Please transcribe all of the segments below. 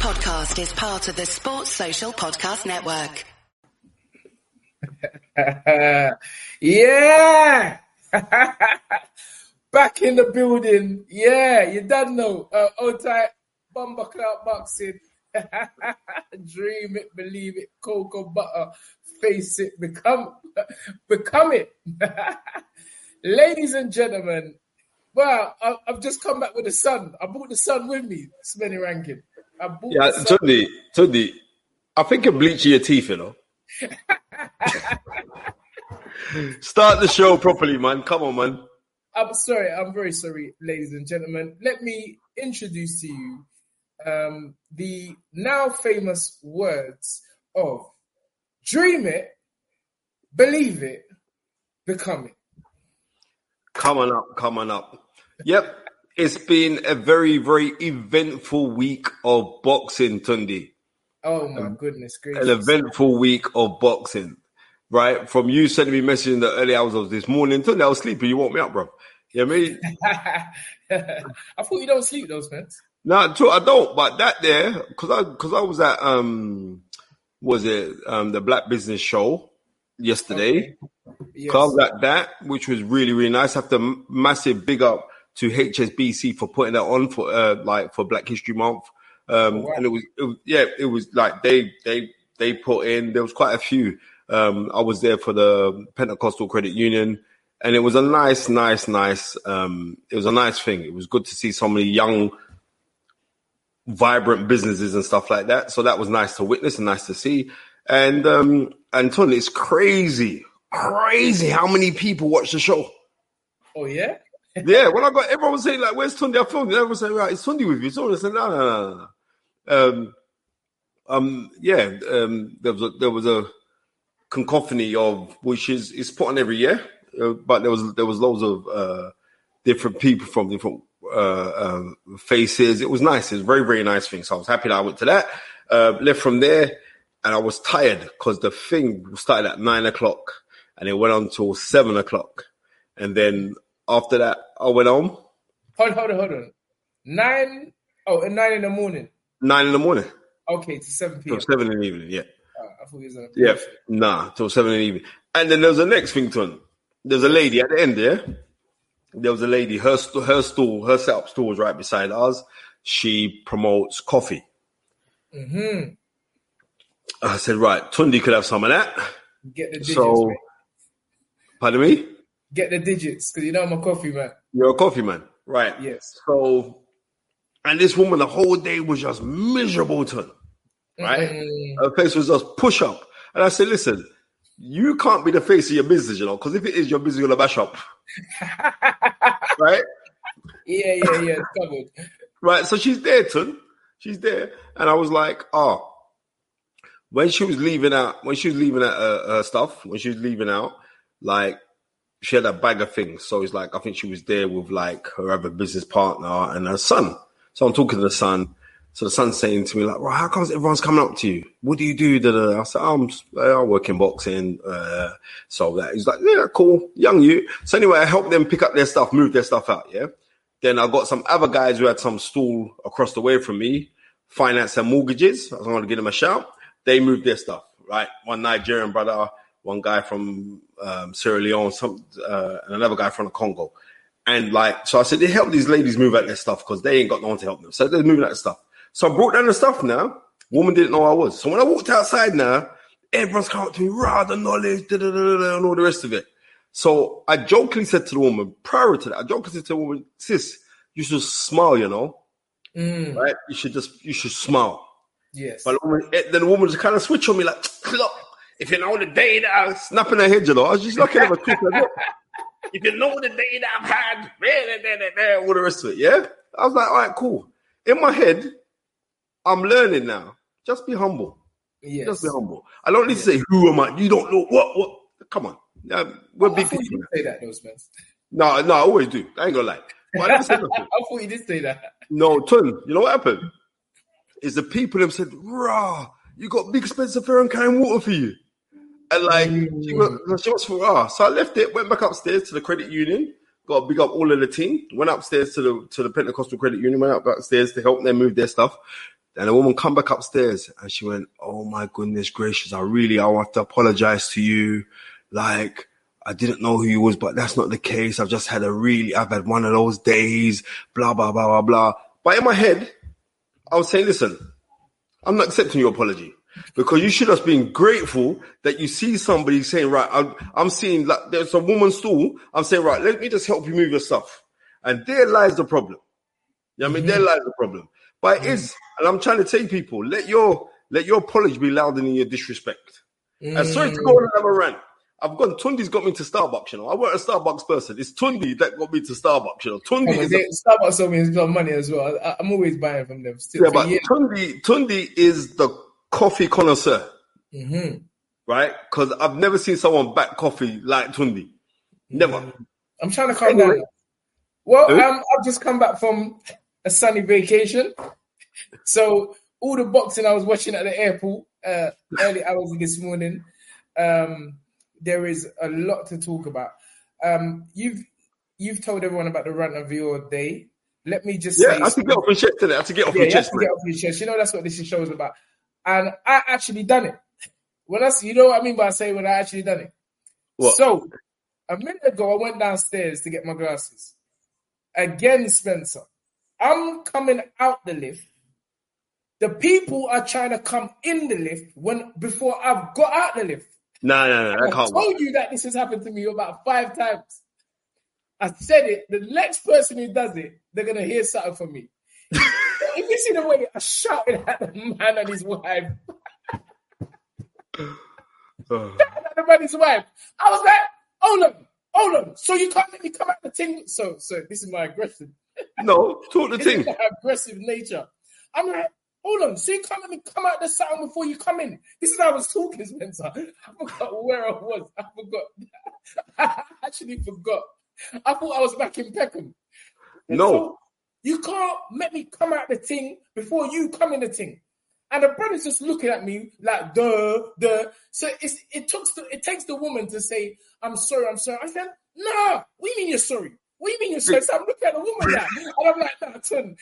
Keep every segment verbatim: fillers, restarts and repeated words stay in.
podcast is part of the Sports Social Podcast Network. Yeah! Back in the building. Yeah, you don't know. Uh, old type, Bomber Clout Boxing. Dream it, believe it, cocoa butter, face it, become, become it. Ladies and gentlemen, well, I, I've just come back with the sun. I brought the sun with me, Smelly Rankin. I brought yeah, Tundi, Tundi, I think you're bleaching your teeth, you know. Start the show properly, man. Come on, man. I'm sorry. I'm very sorry, ladies and gentlemen. Let me introduce to you um, the now famous words of dream it, believe it, become it. Coming up, coming up. Yep. It's been a very, very eventful week of boxing, Tundi. Oh, my um, goodness gracious. An eventful week of boxing, right? From you sending me message in the early hours of this morning, Tundi, I was sleeping. You woke me up, bro. You know what I mean? I thought you don't sleep, those man. No, true, I don't. But that there, because I, cause I was at, um, was it um, the Black Business Show yesterday? Okay. Yes. I was at that, which was really, really nice. I have to massive big up to H S B C for putting that on for uh, like for Black History Month, um, oh, wow. and it was, it was yeah, it was like they they they put in. There was quite a few. Um, I was there for the Pentecostal Credit Union, and it was a nice, nice, nice. Um, it was a nice thing. It was good to see so many young, vibrant businesses and stuff like that. So that was nice to witness and nice to see. And um, and Tony, it's crazy, crazy how many people watch the show. Oh yeah. Yeah, when I got everyone was saying like, "Where's Tundi?" I filmed it. Everyone was saying, "Right, it's Tundi with you." So I said, "No, no, no, no." Um, um, yeah, um, there was a, there was a cacophony of which is is put on every year, uh, but there was there was loads of uh, different people from different uh, uh, faces. It was nice. It was a very very nice thing. So I was happy that I went to that. Uh, left from there, and I was tired because the thing started at nine o'clock and it went on till seven o'clock, and then. After that, I went home. Hold, hold on, hold on. Nine, oh, at nine in the morning. Nine in the morning. Okay, to seven p.m. Till seven in the evening, yeah. Uh, I thought it was a yeah, nah, till seven in the evening. And then there was the next thing, Ton. There's a lady at the end there. There was a lady, her, her stool, her setup stool was right beside ours. She promotes coffee. Mm-hmm. I said, right, Tundi could have some of that. Get the digits, so, mate. Pardon me? Get the digits, because you know I'm a coffee man. You're a coffee man, right? Yes. So, and this woman the whole day was just miserable to her, right? Mm. Her face was just push up. And I said, listen, you can't be the face of your business, you know, because if it is your business, you're going to bash up. Right? Yeah, yeah, yeah, it's covered. Right, so she's there, Tun. She's there. And I was like, oh, when she was leaving out, when she was leaving out uh, her stuff, when she was leaving out, like, she had a bag of things. So it's like, I think she was there with like her other business partner and her son. So I'm talking to the son. So the son's saying to me like, well, how comes everyone's coming up to you? What do you do? Da-da. I said, oh, I'm, I work in boxing. Uh, so that he's like, yeah, cool. Young you. So anyway, I helped them pick up their stuff, move their stuff out. Yeah. Then I got some other guys who had some stool across the way from me, finance and mortgages. I was going to give them a shout. They moved their stuff, right? One Nigerian brother, one guy from um, Sierra Leone, some uh, and another guy from the Congo. And like, so I said, they help these ladies move out their stuff because they ain't got no one to help them. So they're moving out their stuff. So I brought down the stuff now. Woman didn't know I was. So when I walked outside now, everyone's coming up to me, rah, the knowledge, da, da, da, da, and all the rest of it. So I jokingly said to the woman, prior to that, I jokingly said to the woman, sis, you should smile, you know? Mm. Right? You should just, you should smile. Yes. But the woman, then the woman just kind of switched on me like, look. If you know the day that I was snapping her head, you know, I was just looking at her quick. If you know the day that I've had, all the rest of it, yeah? I was like, all right, cool. In my head, I'm learning now. Just be humble. Yes. Just be humble. I don't need yes. to say, who am I? You don't know what, what. Come on. Um, we're oh, big I thought people. you did say that, those men. No, no, I always do. I ain't gonna lie. But I, never said nothing. I thought you did say that. No, Tun, you know what happened? Is the people them said, rah, you got big Spencer Fair and carrying water for you. And like, mm. she, was, she was for us. So I left it, went back upstairs to the credit union, got to big up all of the team, went upstairs to the to the Pentecostal Credit Union, went up upstairs to help them move their stuff. Then the woman come back upstairs and she went, oh my goodness gracious, I really, I want to apologize to you. Like, I didn't know who you was, but that's not the case. I've just had a really, I've had one of those days, blah, blah, blah, blah, blah. But in my head, I was saying, listen, I'm not accepting your apology because you should have been grateful that you see somebody saying, right, I'm, I'm seeing like there's a woman's stool. I'm saying, right, let me just help you move your stuff. And there lies the problem. You know what I mean? There lies the problem. But it is, and I'm trying to tell people, let your let your apology be louder than your disrespect. Mm. And sorry to go on another rant. I've gone, Tundi's got me to Starbucks, you know. I weren't a Starbucks person. It's Tundi that got me to Starbucks, you know. Tundi oh, is they, a, Starbucks told me he's got money as well. I, I'm always buying from them. Still, yeah, but years. Tundi, Tundi is the coffee connoisseur, mm-hmm. right? Because I've never seen someone back coffee like Tundi. Never. Mm. I'm trying to calm anyway. down. Well, Who? um, I've just come back from a sunny vacation. So all the boxing I was watching at the airport uh, early hours of this morning, um, there is a lot to talk about. Um, you've you've told everyone about the run of your day. Let me just yeah, say... Yeah, I have to get off your chest today. I have to get off yeah, your you chest. Have to get off your chest. You know, that's what this show is about. And I actually done it. When I, you know what I mean by saying when I actually done it? What? So, a minute ago, I went downstairs to get my glasses. Again, Spencer, I'm coming out the lift. The people are trying to come in the lift when before I've got out the lift. No, no, no, I can't. I told you that this has happened to me about five times. I said it. The next person who does it, they're going to hear something from me. If you see the way I shouted at the man and his wife. Oh. At the man and his wife. I was like, hold on, hold on. So you can't let me come out the thing? So, so this is my aggression. No, talk the this thing. Is my aggressive nature. I'm like, hold on. So you can't let me come out the sound before you come in. This is how I was talking, Spencer. I forgot where I was. I forgot. I actually forgot. I thought I was back in Peckham. And no. So you can't make me come out the thing before you come in the thing. And the brother's just looking at me like, duh, duh. So it's, it, took the, it takes the woman to say, I'm sorry, I'm sorry. I said, no, what do you mean you're sorry? What do you mean you're sorry? So I'm looking at the woman now. And I'm like, no, Tun.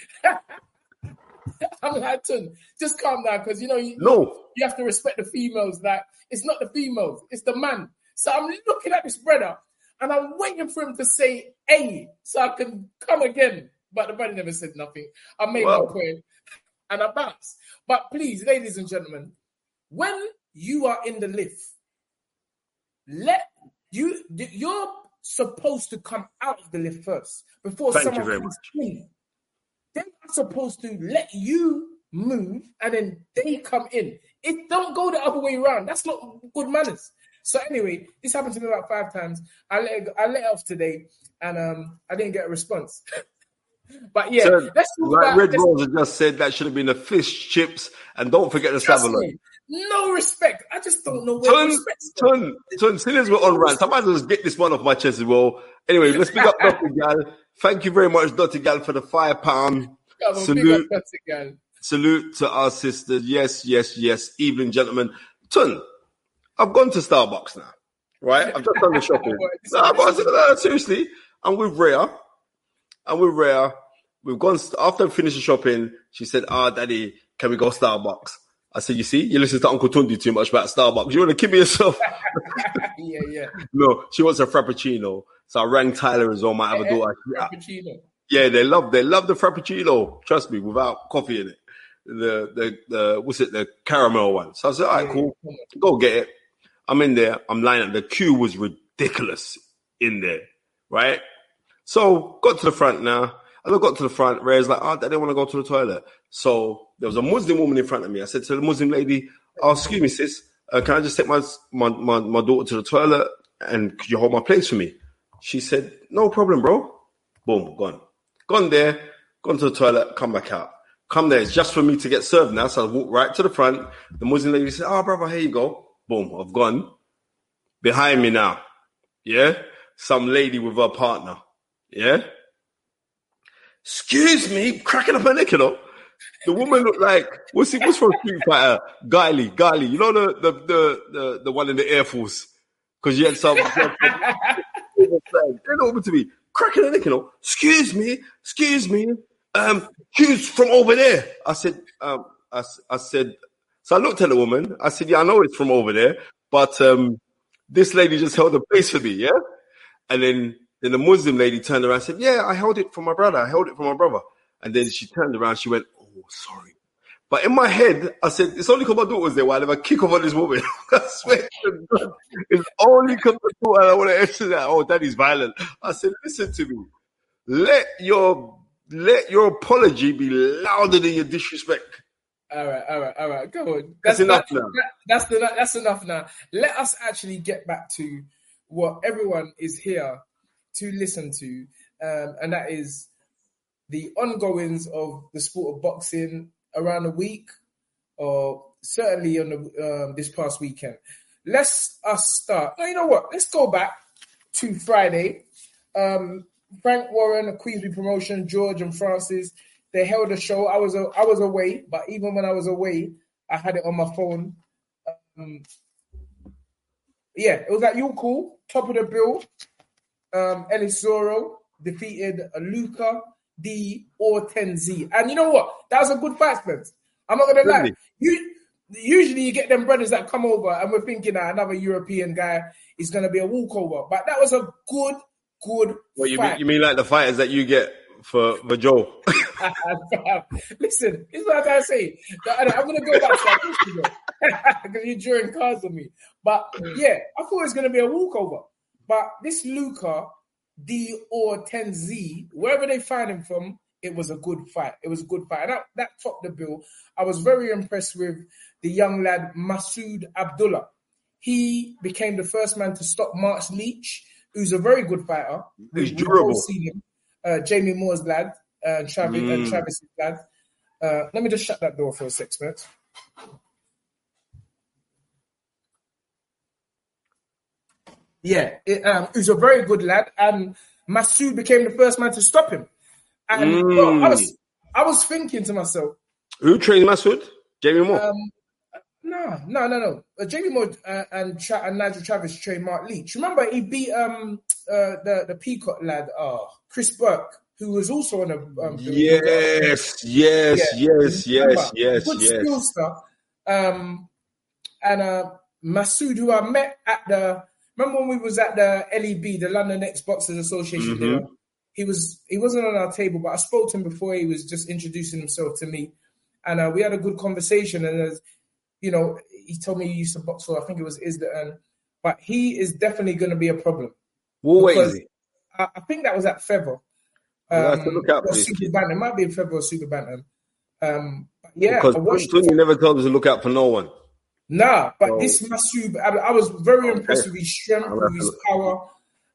I'm like, Tun, just calm down. Because, you know, you, no. you have to respect the females. Like, it's not the females, it's the man. So I'm looking at this brother and I'm waiting for him to say, hey, so I can come again. But the brother never said nothing. I made well. my point and I bounced. But please, ladies and gentlemen, when you are in the lift, let you you're supposed to come out of the lift first before Thank someone you very comes much. in. They're not supposed to let you move and then they come in. It don't go the other way around. That's not good manners. So anyway, this happened to me about five times. I let it, I let it off today, and um, I didn't get a response. But yeah, so, let's talk like about Red let's, Rose just said that should have been the fish chips, and don't forget the saveloy. No respect. I just don't know where Tun, respect's Tun, Tun, since we're on rant, I might as well just get this one off my chest as well. Anyway, let's pick up Doctor Gal. Thank you very much, Doctor Gal, for the five pound salute. Up, Gal. Salute to our sisters. Yes, yes, yes. Evening, gentlemen. Tun, I've gone to Starbucks now, right? I've just done the shopping. no, I've gone to, no, seriously, I'm with Rhea. I'm with Rhea. We've gone, after I finished the shopping, she said, ah, oh, Daddy, can we go Starbucks? I said, you see, you listen to Uncle Tundi too much about Starbucks. You want to kill me yourself? yeah, yeah. No, she wants a Frappuccino. So I rang Tyler as well, my other daughter. Frappuccino. Yeah, they love, they love the Frappuccino. Trust me, without coffee in it. The, the, the, what's it, the caramel one. So I said, all right, yeah, cool. Yeah. Go get it. I'm in there. I'm lining up. The queue was ridiculous in there, right? So got to the front now. As I got to the front, Ray's like, oh, I didn't want to go to the toilet. So there was a Muslim woman in front of me. I said to the Muslim lady, oh, excuse me, sis, uh, can I just take my, my, my, my daughter to the toilet and could you hold my place for me? She said, no problem, bro. Boom, gone. Gone there, gone to the toilet, come back out. Come there, it's just for me to get served now. So I walk right to the front. The Muslim lady said, oh, brother, here you go. Boom, I've gone. Behind me now, yeah? Some lady with her partner, yeah? Excuse me, cracking up her neck, you know. The woman looked like, what's it, what's from Street Fighter? Guiley, Guiley. You know the the the the, the one in the Air Force? Because you had some, you had some they're over to me, cracking her neck, you know. Excuse me, excuse me. Um, who's from over there? I said, um, I, I said, so I looked at the woman. I said, yeah, I know it's from over there, but um, this lady just held the place for me, yeah? And then, then the Muslim lady turned around and said, yeah, I held it for my brother. I held it for my brother. And then she turned around. She went, oh, sorry. But in my head, I said, it's only because my daughter was there. Why I never kick off on this woman? I swear to God, it's only because my daughter, I want to answer that. Oh, daddy's violent. I said, listen to me. Let your let your apology be louder than your disrespect. All right, all right, all right. Go on. That's, that's enough that, now. That, that's the that's enough now. Let us actually get back to what everyone is here to listen to, um, and that is the ongoings of the sport of boxing around the week, or certainly on the um, this past weekend. Let's us start. No, you know what? Let's go back to Friday. Um, Frank Warren, a Queensbury promotion, George and Francis, they held a show. I was a, I was away, but even when I was away, I had it on my phone. Um, yeah, it was at You Cool, top of the bill. Um, Ellis Zoro defeated Luca D Ortenzi. And you know what? That was a good fight, Spence. I'm not going to lie. You, usually you get them brothers that come over and we're thinking that another European guy is going to be a walkover. But that was a good, good What, you fight. mean, you mean like the fighters that you get for, for Joe? Listen, this is what I gotta say. I'm gonna go back to that because you're drawing cards on me. But yeah, I thought it was gonna be a walkover. But this Luca D Ortenzi, wherever they find him from, it was a good fight. It was a good fight. And that, that topped the bill. I was very impressed with the young lad Masood Abdullah. He became the first man to stop Mark Leach, who's a very good fighter. He's We've durable. all seen him. Uh, Jamie Moore's lad, uh, Travis, Mm. uh, Travis's lad. Uh, let me just shut that door for a sec, minutes. Yeah, it, um, he was a very good lad, and Masood became the first man to stop him. And Mm. well, I was, I was thinking to myself, Who trained Masood? Jamie Moore. um, no, no, no, no. Uh, Jamie Moore uh, and, Tra- and Nigel Travis trained Mark Leach. Remember, he beat um uh, the the Peacock lad, uh, Chris Burke, who was also on a um, yes, yes, Yeah. yes, yes, yes, good yes. skill stuff. Um, and uh, Masood, who I met at the remember when we was at the L E B, the London Ex Boxers Association Mhm. dinner. He was he wasn't on our table, but I spoke to him before he was just introducing himself to me, and uh, we had a good conversation. And uh, you know, he told me he used to box for I think it was Isla, but he is definitely going to be a problem. What weight because is he? I, I think that was at Feather. We'll have to look out for or this Super kid. Bantam. It might be in Feather or Super Bantam. Um, but yeah, Because I watched Tony never told us to look out for no one. Nah, but So- this Masood, I, I was very Okay. impressed with his strength, I'll with have to his look. power,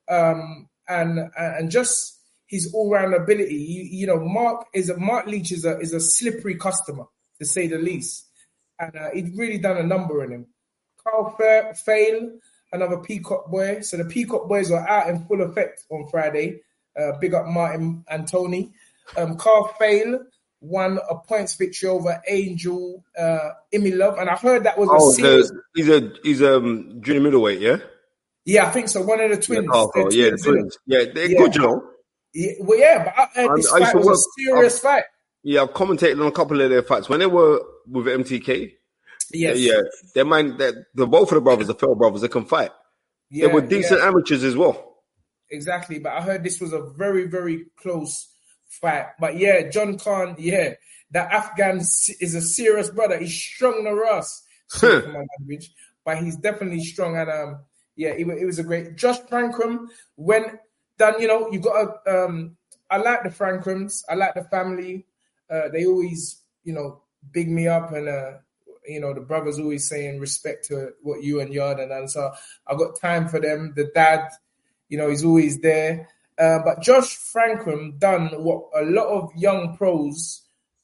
um, and and just his all-round ability. You, you know, Mark is a Mark Leach is a is a slippery customer, to say the least, and uh, he'd really done a number in him. Carl Fa- Fail, another Peacock boy. So the Peacock boys were out in full effect on Friday. Uh, big up Martin and Tony. Um, Carl Fail won a points victory over Angel uh, Imilov, and I heard that was a Oh, serious. the, he's a he's um junior middleweight, yeah. Yeah, I think so. One of the twins. Yeah, oh, They're oh, yeah, the twins, innit? twins. Yeah, they're Yeah. good, you know. Yeah, well, yeah, but I heard I'm- this I used fight to was work- a serious fight. Yeah, I've commentated on a couple of their fights when they were with M T K. Yes. Yeah, they mind that the both of the brothers, the Fell brothers, they can fight. Yeah, They were decent yeah, amateurs as well. exactly. But I heard this was a very, very close fight. But yeah, John Khan, yeah, that Afghan s- is a serious brother. He's strong the Ross. Sorry for my language, but he's definitely strong. And um, yeah, it, wa- it was a great. Josh Frankram, when done, you know, you got to. Um, I like the Frankrams. I like the family. Uh, they always, you know, big me up, and uh, you know, the brothers always saying respect to what you and Yard and and so I got time for them. The dad, you know, he's always there. Uh, but Josh Frankram done what a lot of young pros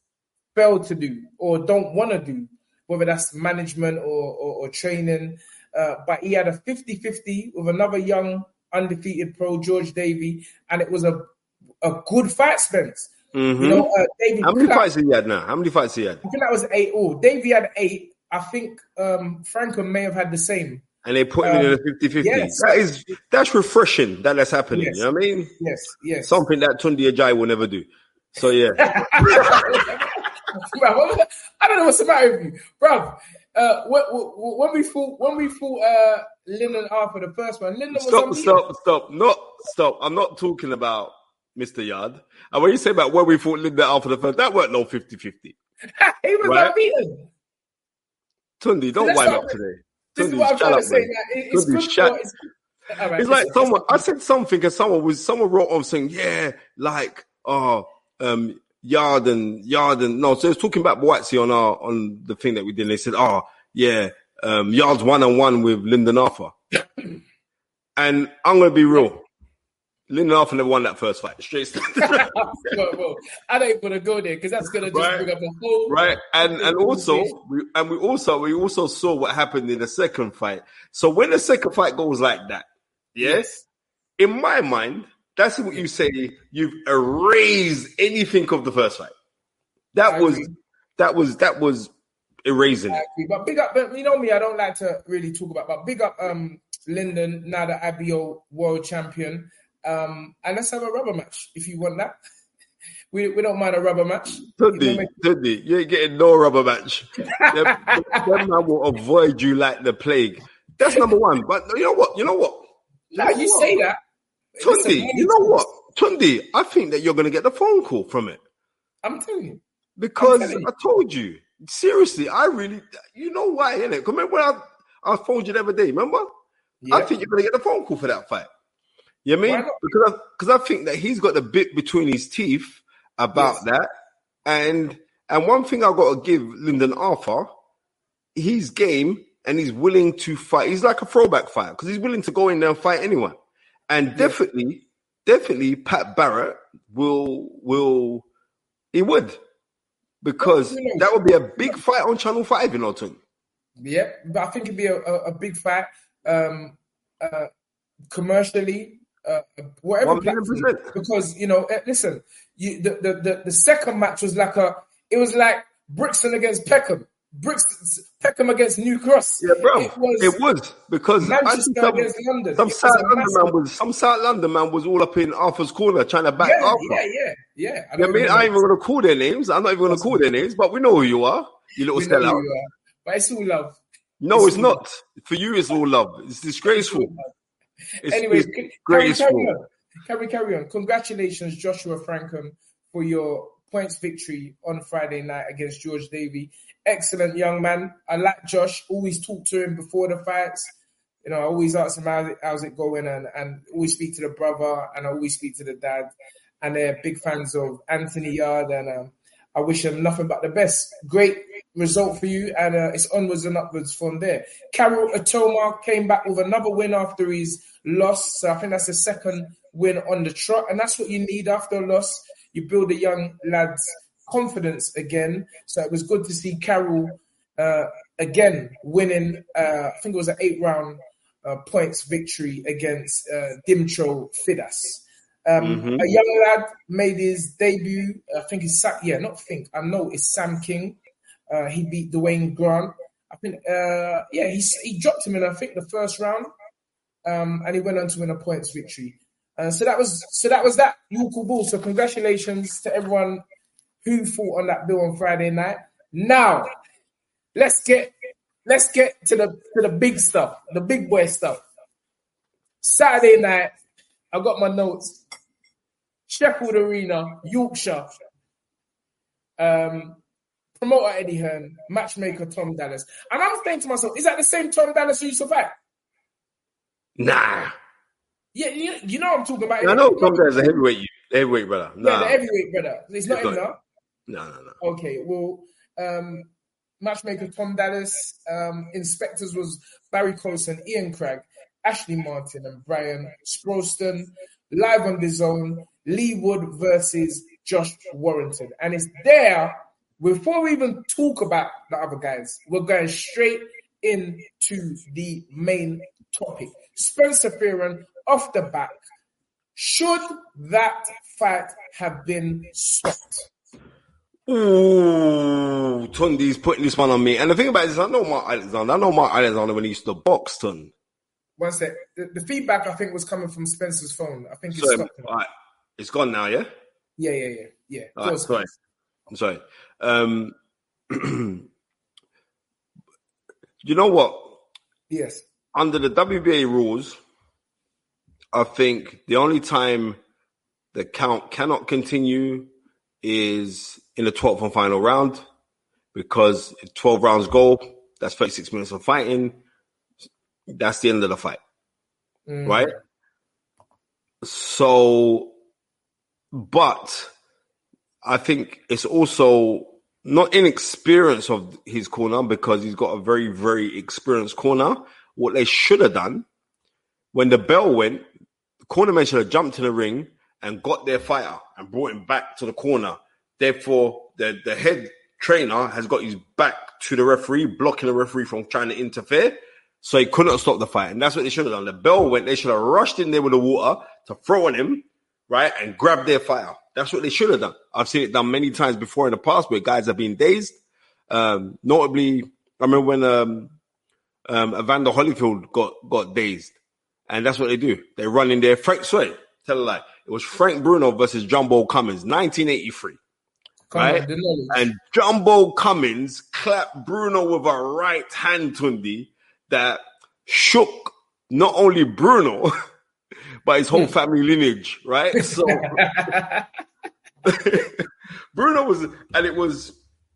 fail to do or don't want to do, whether that's management or, or, or training. Uh, but he had a fifty-fifty with another young undefeated pro, George Davey, and it was a a good fight, Spence. Mhm. You know, uh, Davey How many clapped- fights he had now? How many fights he had? I think that was eight all. Davey had eight. I think um, Frankham may have had the same. And they put him in Um, a fifty-fifty. yes. That is that's refreshing that that's happening. Yes. You know what I mean? Yes, yes. Something that Tundi Ajayi will never do. So yeah. I don't know what's the matter with you, bruv. Uh, when we fought, when we fought uh, Lyndon Arthur, the first one, Lyndon was stop, unbeaten. stop, stop, not stop. I'm not talking about Mister Yard. And when you say about when we fought Lyndon Arthur the first, that weren't no fifty-fifty. He was right? unbeaten. Tundi, don't wind up today. This Tundi, is what I'm trying up, to say. Man. Like, it's Tundi, good shut. for, it's, right, it's like it's, someone. it's, I said something, and someone was someone wrote on saying, "Yeah, like, oh, um, Yard and Yard and no." So it's talking about Boatsy on our on the thing that we did. And they said, "Oh, yeah, um, Yard's one on one with Lyndon Arthur." And I'm gonna be real. Lyndon Arthur never won that first fight. Straight. well, well, I don't even want to go there because that's gonna just right. bring up a whole right. And and also we, and we also we also saw what happened in the second fight. So when the second fight goes like that, yes, in my mind, that's what you say. You've erased anything of the first fight. That I was agree. that was that was erasing I it. agree. But big up, but you know me, I don't like to really talk about. But big up, um, Lyndon, now the I B O world champion. Um, and let's have a rubber match if you want that. We we don't mind a rubber match. Tundi, Tundi, you ain't getting no rubber match. Them man will avoid you like the plague. That's number one. But you know what? You know what? Now you, know you what? say that, Tundi. You know what, Tundi? I think that you're going to get the phone call from it. I'm telling you because telling you. I told you seriously. I really, you know why, innit? Remember when I I phoned you the other day? Remember? Yeah. I think you're going to get the phone call for that fight. You know what I mean? Because I, because I think that he's got the bit between his teeth about yes. that. And and one thing I've got to give Lyndon Arthur, he's game and he's willing to fight. He's like a throwback fighter because he's willing to go in there and fight anyone. And yes. definitely, definitely Pat Barrett will, will he would. Because you know, that would be a big fight on Channel five, you know, Tim. Yeah, but I think it'd be a, a, a big fight um, uh, commercially. Uh, whatever platform, because you know, listen, you, the, the the the second match was like a, it was like Brixton against Peckham, Brixton Peckham against New Cross. Yeah, bro, it was, it was because Manchester some, against London. Some South London man was some South London man was all up in Arthur's corner trying to back yeah, Arthur. Yeah, yeah, yeah. I, you know I mean, I ain't even gonna call their names. I'm not even gonna call their names, but we know who you are. You little sellout. But it's all love. No, it's, it's not. Love. For you, it's all love. It's disgraceful. It's, anyway, it's carry, carry on. Carry, carry on. Congratulations, Joshua Frankham, for your points victory on Friday night against George Davey. Excellent young man. I like Josh. Always talk to him before the fights. You know, I always ask him how's it, how's it going, and, and always speak to the brother, and I always speak to the dad. And they're big fans of Anthony Yard, and um, I wish him nothing but the best. Great result for you, and uh, it's onwards and upwards from there. Carol Atoma came back with another win after his loss, so I think that's the second win on the trot, and that's what you need after a loss. You build the young lads' confidence again. So it was good to see Carol uh, again winning. Uh, I think it was an eight-round uh, points victory against uh, Dimtro Fidas. Um, mm-hmm. A young lad made his debut. I think it's Sam, yeah, not think. I know it's Sam King. Uh, he beat Dwayne Grant. I think, uh, yeah, he he dropped him in, I think, the first round, um, and he went on to win a points victory. Uh, so that was so that was that local ball. So congratulations to everyone who fought on that bill on Friday night. Now, let's get let's get to the to the big stuff, the big boy stuff. Saturday night, I got my notes. Sheffield Arena, Yorkshire. Um. Promoter Eddie Hearn, matchmaker Tom Dallas. And I'm thinking to myself, is that the same Tom Dallas who used to fight? Nah. Yeah, you, you know what I'm talking about. I know Tom Dallas is a heavyweight, heavyweight brother. Nah. Yeah, the heavyweight brother. It's not him now? No, no, no. Okay, well, um, matchmaker Tom Dallas. Um, inspectors was Barry Colson, Ian Cragg, Ashley Martin, and Brian Sproston. Live on the zone, Lee Wood versus Josh Warrington. And it's there. Before we even talk about the other guys, we're going straight into the main topic. Spencer Fearon off the back. Should that fight have been stopped? Ooh, Tundi's putting this one on me. And the thing about it is, I know Mark Alexander. I know Mark Alexander when he used to box, Tund. One sec. The, the feedback, I think, was coming from Spencer's phone. I think it's so, stopped. Right. It's gone now, yeah? Yeah, yeah, yeah. yeah. All right, sorry. sorry. Um, you know what? Yes. Under the W B A rules, I think the only time the count cannot continue is in the twelfth and final round, because if twelve rounds go, that's thirty-six minutes of fighting. That's the end of the fight, mm. right? So, but I think it's also not inexperience of his corner, because he's got a very, very experienced corner. What they should have done, when the bell went, the cornerman should have jumped to the ring and got their fighter and brought him back to the corner. Therefore, the, the head trainer has got his back to the referee, blocking the referee from trying to interfere. So he couldn't stop the fight. And that's what they should have done. The bell went, they should have rushed in there with the water to throw on him, right, and grab their fighter. That's what they should have done. I've seen it done many times before in the past where guys have been dazed. Um, notably, I remember when um, um, Evander Holyfield got, got dazed. And that's what they do. They run in there. Frank, sorry, tell a lie. It was Frank Bruno versus Jumbo Cummins, nineteen eighty-three. Come right? On, and Jumbo Cummins clapped Bruno with a right hand, Tundi, that shook not only Bruno, but his whole family lineage, right? So Bruno was, and it was,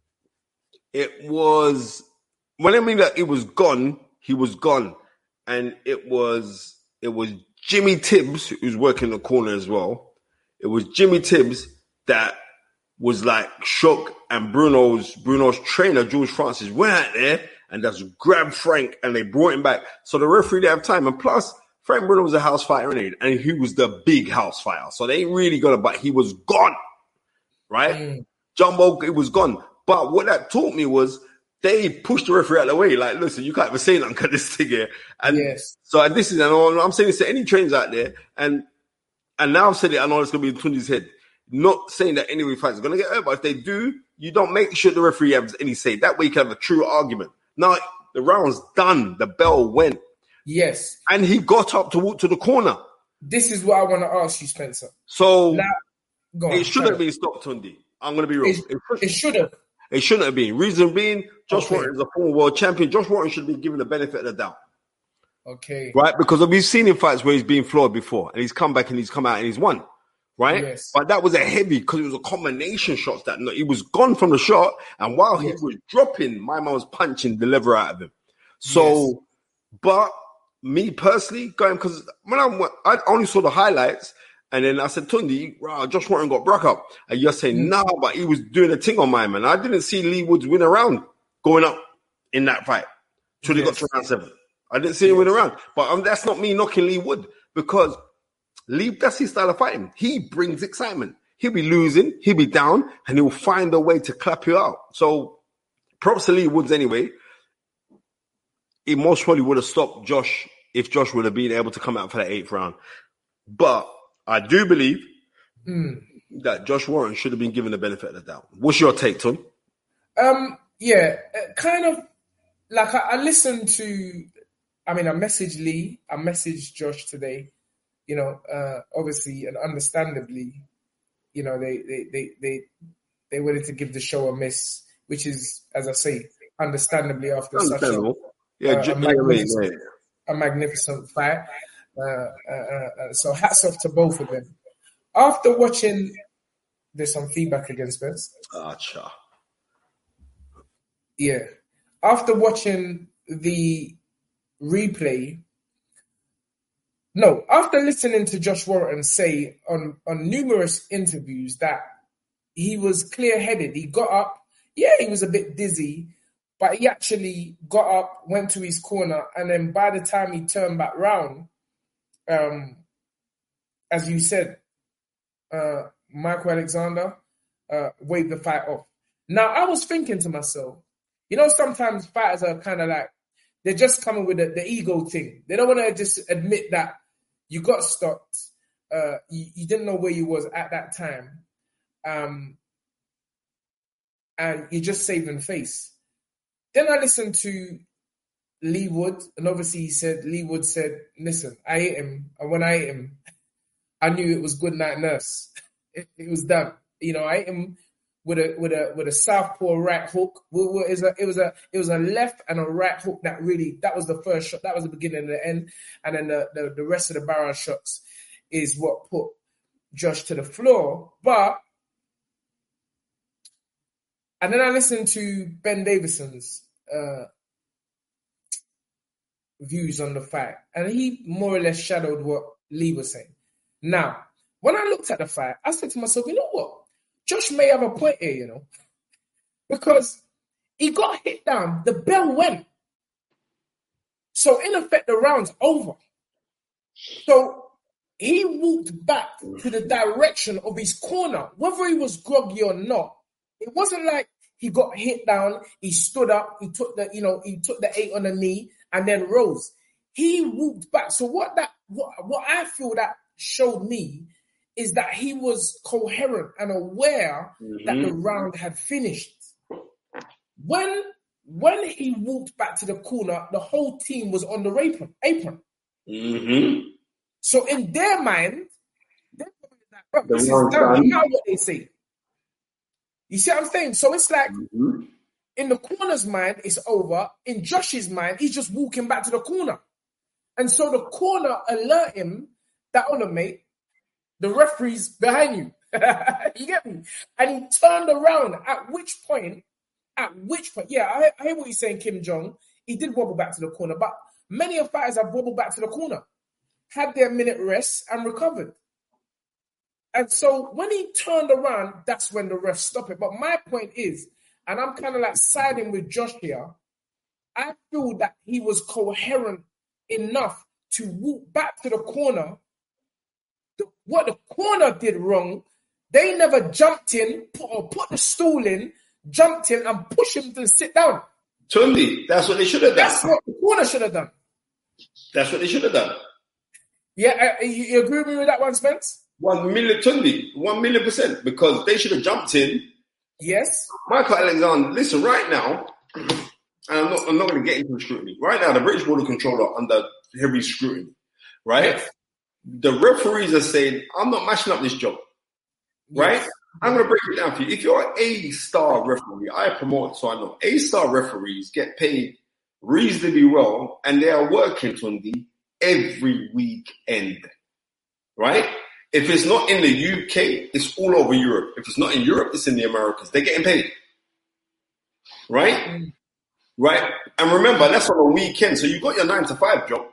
it was, when I mean that it was gone, he was gone. And it was, it was Jimmy Tibbs, who's working the corner as well. It was Jimmy Tibbs that was like shook, and Bruno's, Bruno's trainer, George Francis, went out there and just grabbed Frank and they brought him back. So the referee didn't have time. And plus, Frank Bruno was a house fighter, and he was the big house fighter. So they ain't really gonna, but he was gone, right? Mm. Jumbo, it was gone. But what that taught me was they pushed the referee out of the way. Like, listen, you can't even say nothing because this thing here. And yes. So and this is, and I'm saying this to any trainers out there, and and now I've said it, I know it's gonna be in Tundi's head. Not saying that any fighter is gonna get hurt, but if they do, you don't make sure the referee has any say. That way you can have a true argument. Now, the round's done. The bell went. Yes. And he got up to walk to the corner. This is what I want to ask you, Spencer. So, now, go on, it shouldn't have been stopped, Tundi. I'm going to be real. It, it should have. It shouldn't have been. Reason being, Josh okay. Warren is a former world champion. Josh Warren should be given the benefit of the doubt. Okay. Right? Because we've seen in fights where he's been floored before, and he's come back and he's come out and he's won. Right? Yes. But that was a heavy, because it was a combination shots that no, he was gone from the shot, and while yes. he was dropping, my man was punching the lever out of him. So, yes. but me personally, going, because when I went, I only saw the highlights, and then I said, Tundi, wow, Josh Warren got broke up. And you're saying, mm. no, nah, but he was doing a thing on my man. I didn't see Lee Woods win a round going up in that fight till yes. he got to round seven. I didn't see yes. him win a round. But um, that's not me knocking Lee Wood, because Lee, that's his style of fighting. He brings excitement. He'll be losing, he'll be down, and he'll find a way to clap you out. So, props to Lee Woods anyway. He most probably would have stopped Josh if Josh would have been able to come out for that eighth round. But I do believe mm. that Josh Warren should have been given the benefit of the doubt. What's your take, Tom? Um, yeah, kind of like I, I listened to, I mean, I messaged Lee, I messaged Josh today. You know, uh, obviously and understandably, you know, they, they, they, they, they wanted to give the show a miss, which is, as I say, understandably after such a, yeah, uh, a, magnificent, yeah. a magnificent fight. Uh, uh, uh, so hats off to both of them. After watching, there's some feedback again, Spence. Gotcha. Yeah. After watching the replay, No, after listening to Josh Warren say on, on numerous interviews that he was clear-headed, he got up, yeah, he was a bit dizzy, but he actually got up, went to his corner, and then by the time he turned back round, um, as you said, uh, Michael Alexander uh, waved the fight off. Now, I was thinking to myself, you know, sometimes fighters are kind of like, they're just coming with the, the ego thing. They don't want to just admit that you got stopped. Uh, you, you didn't know where you was at that time. Um, and you're just saving face. Then I listened to Lee Wood, and obviously he said, Lee Wood said, listen, I hit him. And when I hit him, I knew it was good night nurse. It, it was done. You know, I hit him with a with a with a southpaw right hook. It was a it was a it was a left and a right hook that really that was the first shot. That was the beginning and the end, and then the the, the rest of the barrel shots is what put Josh to the floor. But and then I listened to Ben Davison's uh, views on the fight, and he more or less shadowed what Lee was saying. Now, when I looked at the fight, I said to myself, you know what? Josh may have a point here, you know, because he got hit down, the bell went. So, in effect, the round's over. So, he walked back to the direction of his corner, whether he was groggy or not. It wasn't like he got hit down, he stood up, he took the, you know, he took the eight on the knee and then rose. He walked back. So, what that, what, what I feel that showed me is that he was coherent and aware mm-hmm. that the round had finished. When when he walked back to the corner, the whole team was on the apron. apron. Mm-hmm. So in their mind, they're like, this is done. You know what they say. You see what I'm saying? So it's like, mm-hmm. in the corner's mind, it's over. In Josh's mind, he's just walking back to the corner. And so the corner alert him that, oh no, mate, the referee's behind you. You get me? And he turned around, at which point, at which point, yeah, I, I hear what you're saying, Kim Jong. He did wobble back to the corner, but many of fighters have wobbled back to the corner, had their minute rest and recovered. And so when he turned around, that's when the ref stopped it. But my point is, and I'm kind of like siding with Josh here, I feel that he was coherent enough to walk back to the corner. The, what the corner did wrong, they never jumped in, put, or put the stool in, jumped in and pushed him to sit down. Tundi, that's what they should have done. That's what the corner should have done. That's what they should have done. Yeah, uh, you, you agree with me with that one, Spence? One million, Tundi, one million percent, because they should have jumped in. Yes. Michael Alexander, listen, right now, and I'm not, I'm not going to get into the scrutiny. Right now, the British Border Controller are under heavy scrutiny, right? Yes. The referees are saying, I'm not mashing up this job, right? Yes. I'm going to break it down for you. If you're an A-star referee, I promote, so I know, A-star referees get paid reasonably well, and they are working, Tundi, every weekend, right? If it's not in the U K, it's all over Europe. If it's not in Europe, it's in the Americas. They're getting paid, right? Mm. Right? And remember, that's on a weekend, so you've got your nine to five job.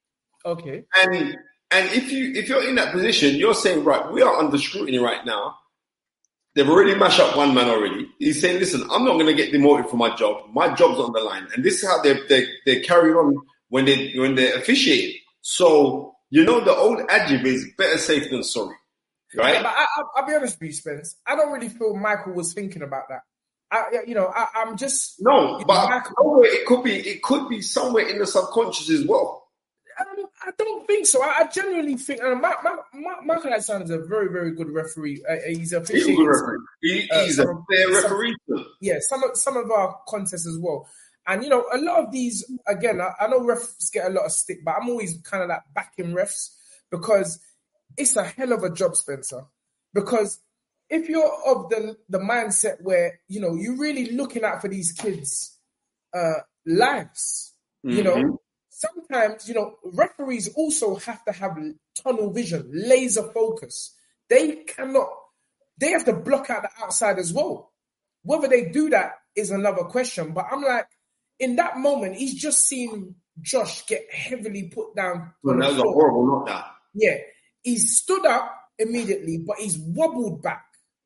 Okay. And and if you if you're in that position, you're saying, right, we are under scrutiny right now. They've already mashed up one man already. He's saying, listen, I'm not going to get demoted for my job. My job's on the line. And this is how they they they carry on when they when they're officiating. So, you know, the old adage is better safe than sorry, right? Yeah, but I, I, I'll be honest with you, Spence. I don't really feel Michael was thinking about that. I, you know, I, I'm just no, but know, Michael, somewhere it could be it could be somewhere in the subconscious as well. Um, I don't think so. I, I genuinely think uh, my, my, my, Michael Alexander is a very, very good referee. Uh, he's a he's a good referee. He, he's uh, a fair referee. Some, yeah, some of some of our contests as well. And you know, a lot of these, again, I, I know refs get a lot of stick, but I'm always kind of like backing refs because it's a hell of a job, Spencer. Because if you're of the the mindset where you know you're really looking out for these kids' uh, lives, mm-hmm. you know. Sometimes, you know, referees also have to have tunnel vision, laser focus. They cannot, they have to block out the outside as well. Whether they do that is another question. But I'm like, in that moment, he's just seen Josh get heavily put down. Well, that was a horrible knockdown. Yeah. He stood up immediately, but he's wobbled back.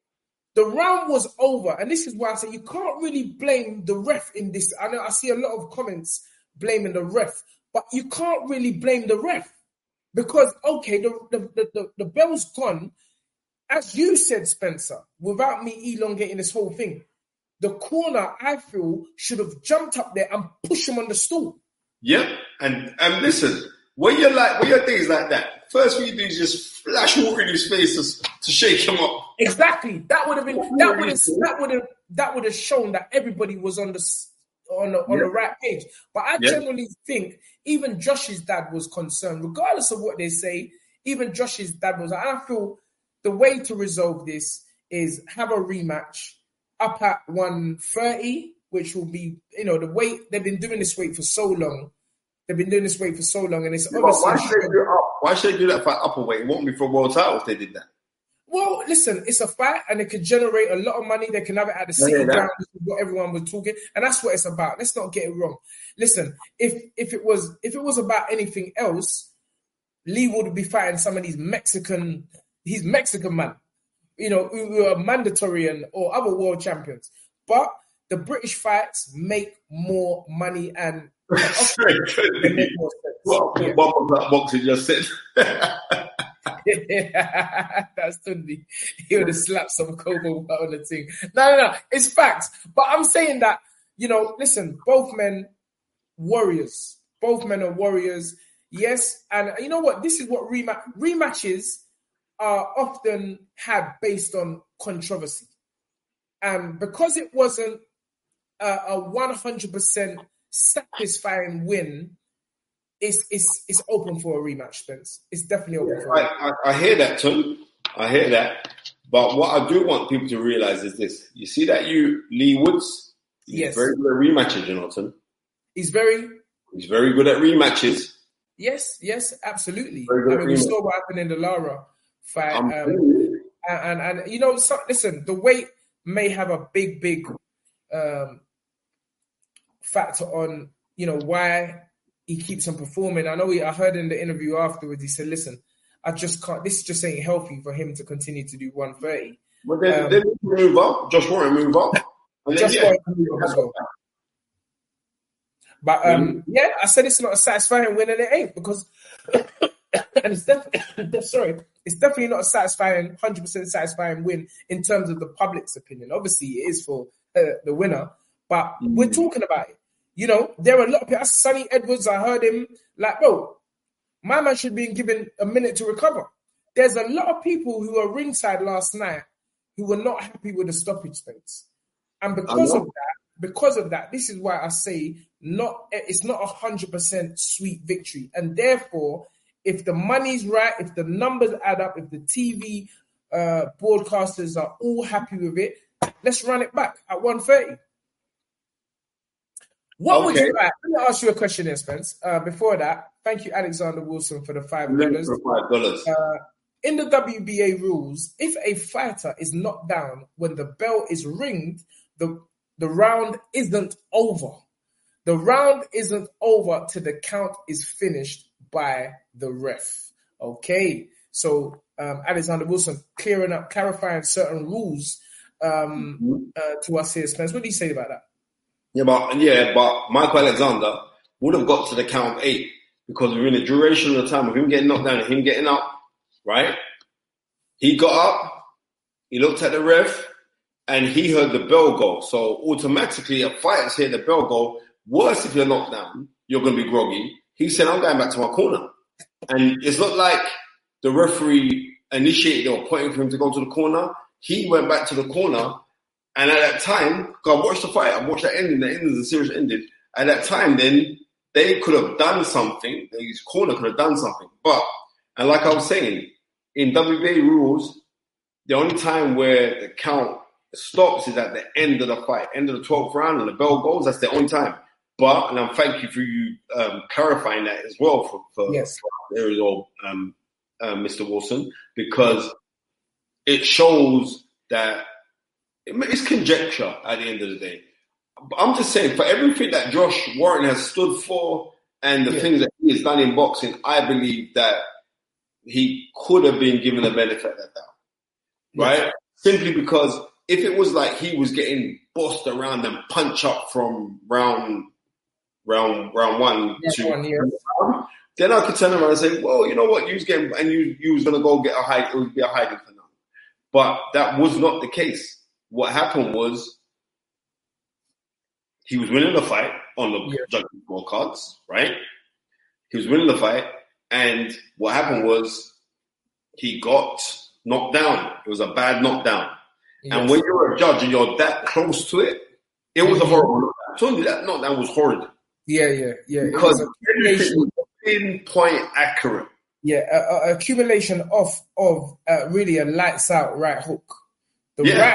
The round was over. And this is why I say you can't really blame the ref in this. I know I see a lot of comments blaming the ref. But you can't really blame the ref because, okay, the, the, the, the, the bell's gone. As you said, Spencer, without me elongating this whole thing, the corner, I feel, should have jumped up there and pushed him on the stool. Yep. And and listen, when you're like, when you're things like that, first thing you do is just flash water in his face to, to shake him up. Exactly. That would have been, that would have, that would have, that would have shown that everybody was on the, on the, on yep. the right page. But I yep. generally think, even Josh's dad was concerned, regardless of what they say. Even Josh's dad was. I feel the way to resolve this is have a rematch. up at one thirty, which will be, you know, the weight, they've been doing this weight for so long. They've been doing this weight for so long, and it's Yeah, obviously... why should they do it up? Why should they do that for upper weight? It won't be for world title if they did that. Well, listen, it's a fight, and it could generate a lot of money. They can have it at the city yeah, ground, which is what everyone was talking, and that's what it's about. Let's not get it wrong. Listen, if if it was if it was about anything else, Lee would be fighting some of these Mexican, he's Mexican man, you know, who are mandatory and or other world champions. But the British fights make more money and, and often they make more sense. What, Yeah. what was that boxer just said? That's Tundi. He would have slapped some cocoa on the thing. No, no, no. It's facts. But I'm saying that, you know, listen, both men, warriors. Both men are warriors. Yes. And you know what? This is what rematch rematches are often had based on controversy. And because it wasn't a, a one hundred percent satisfying win, It's, it's, it's open for a rematch, Spence. It's definitely open for a rematch. I, I, I hear that, Tom. I hear that. But what I do want people to realize is this. You see that you, Lee Woods, he's Yes. very good at rematches, you know, Tom. He's very... He's very good at rematches. Yes, yes, absolutely. Very good I mean, we rematch. saw what happened in the Lara fight. I'm Um, telling you. and, and, and, you know, so, listen, the weight may have a big, big um, factor on, you know, why he keeps on performing. I know he, I heard in the interview afterwards, he said, listen, I just can't, this just ain't healthy for him to continue to do one thirty. But then, Um, then move up. Josh Warren move up. And then, Just yeah, for a move up as well. But um, yeah, I said it's not a satisfying win, and it ain't because, and it's definitely sorry, it's definitely not a satisfying, one hundred percent satisfying win in terms of the public's opinion. Obviously, it is for uh, the winner, but Mm. we're talking about it. You know, there are a lot of people. Sonny Edwards, I heard him like, bro, my man should be given a minute to recover. There's a lot of people who were ringside last night who were not happy with the stoppage space, and because know. of that. Because of that, this is why I say not. It's not a hundred percent sweet victory, and therefore, if the money's right, if the numbers add up, if the T V uh, broadcasters are all happy with it, let's run it back at one thirty. What would Okay. you like? Let me ask you a question, here, Spence. Uh, before that, thank you, Alexander Wilson, for the five dollars. for five dollars. Uh, in the W B A rules, if a fighter is knocked down when the bell is ringed, the The round isn't over. The round isn't over till the count is finished by the ref. Okay. So um, Alexander Wilson clearing up, clarifying certain rules um, Mhm. uh, to us here, Spence. What do you say about that? Yeah, but yeah, but Michael Alexander would have got to the count of eight because within the duration of the time of him getting knocked down and him getting up, right? He got up, he looked at the ref, and he heard the bell go. So automatically, a fighter's hear the bell go. Worse if you're knocked down, you're going to be groggy. He said, I'm going back to my corner. And it's not like the referee initiated or pointing for him to go to the corner. He went back to the corner. And at that time, because I watched the fight, I watched that ending, the ending of the series ended. At that time, then, they could have done something. His corner could have done something. But, and like I was saying, in W B A rules, the only time where the count stops is at the end of the fight, end of the twelfth round, and the bell goes. That's the only time. But, and I'm thank you for you um, clarifying that as well for, for, Yes. for there is all, um, uh, Mister Wilson, because it shows that it's conjecture at the end of the day. But I'm just saying, for everything that Josh Warren has stood for and the Yeah. things that he has done in boxing, I believe that he could have been given the benefit of that doubt, right? Simply because if it was like he was getting bossed around and punch up from round round round one Yeah, to one, yes. then I could turn around and say, well, you know what, you was getting and you you was gonna go get a hide, it would be a hiding for now. But that was not the case. What happened was he was winning the fight on the Yeah. judging scorecards, right? He was winning the fight, and what happened was he got knocked down. It was a bad knockdown. And Yes. when you're a judge and you're that close to it, it was a horrible knockdown. I told you that knockdown was horrid. Yeah, yeah, yeah. It Because was a everything combination- was pinpoint accurate. Yeah, a, a accumulation of of uh, really a lights out right hook. The Yeah. right hook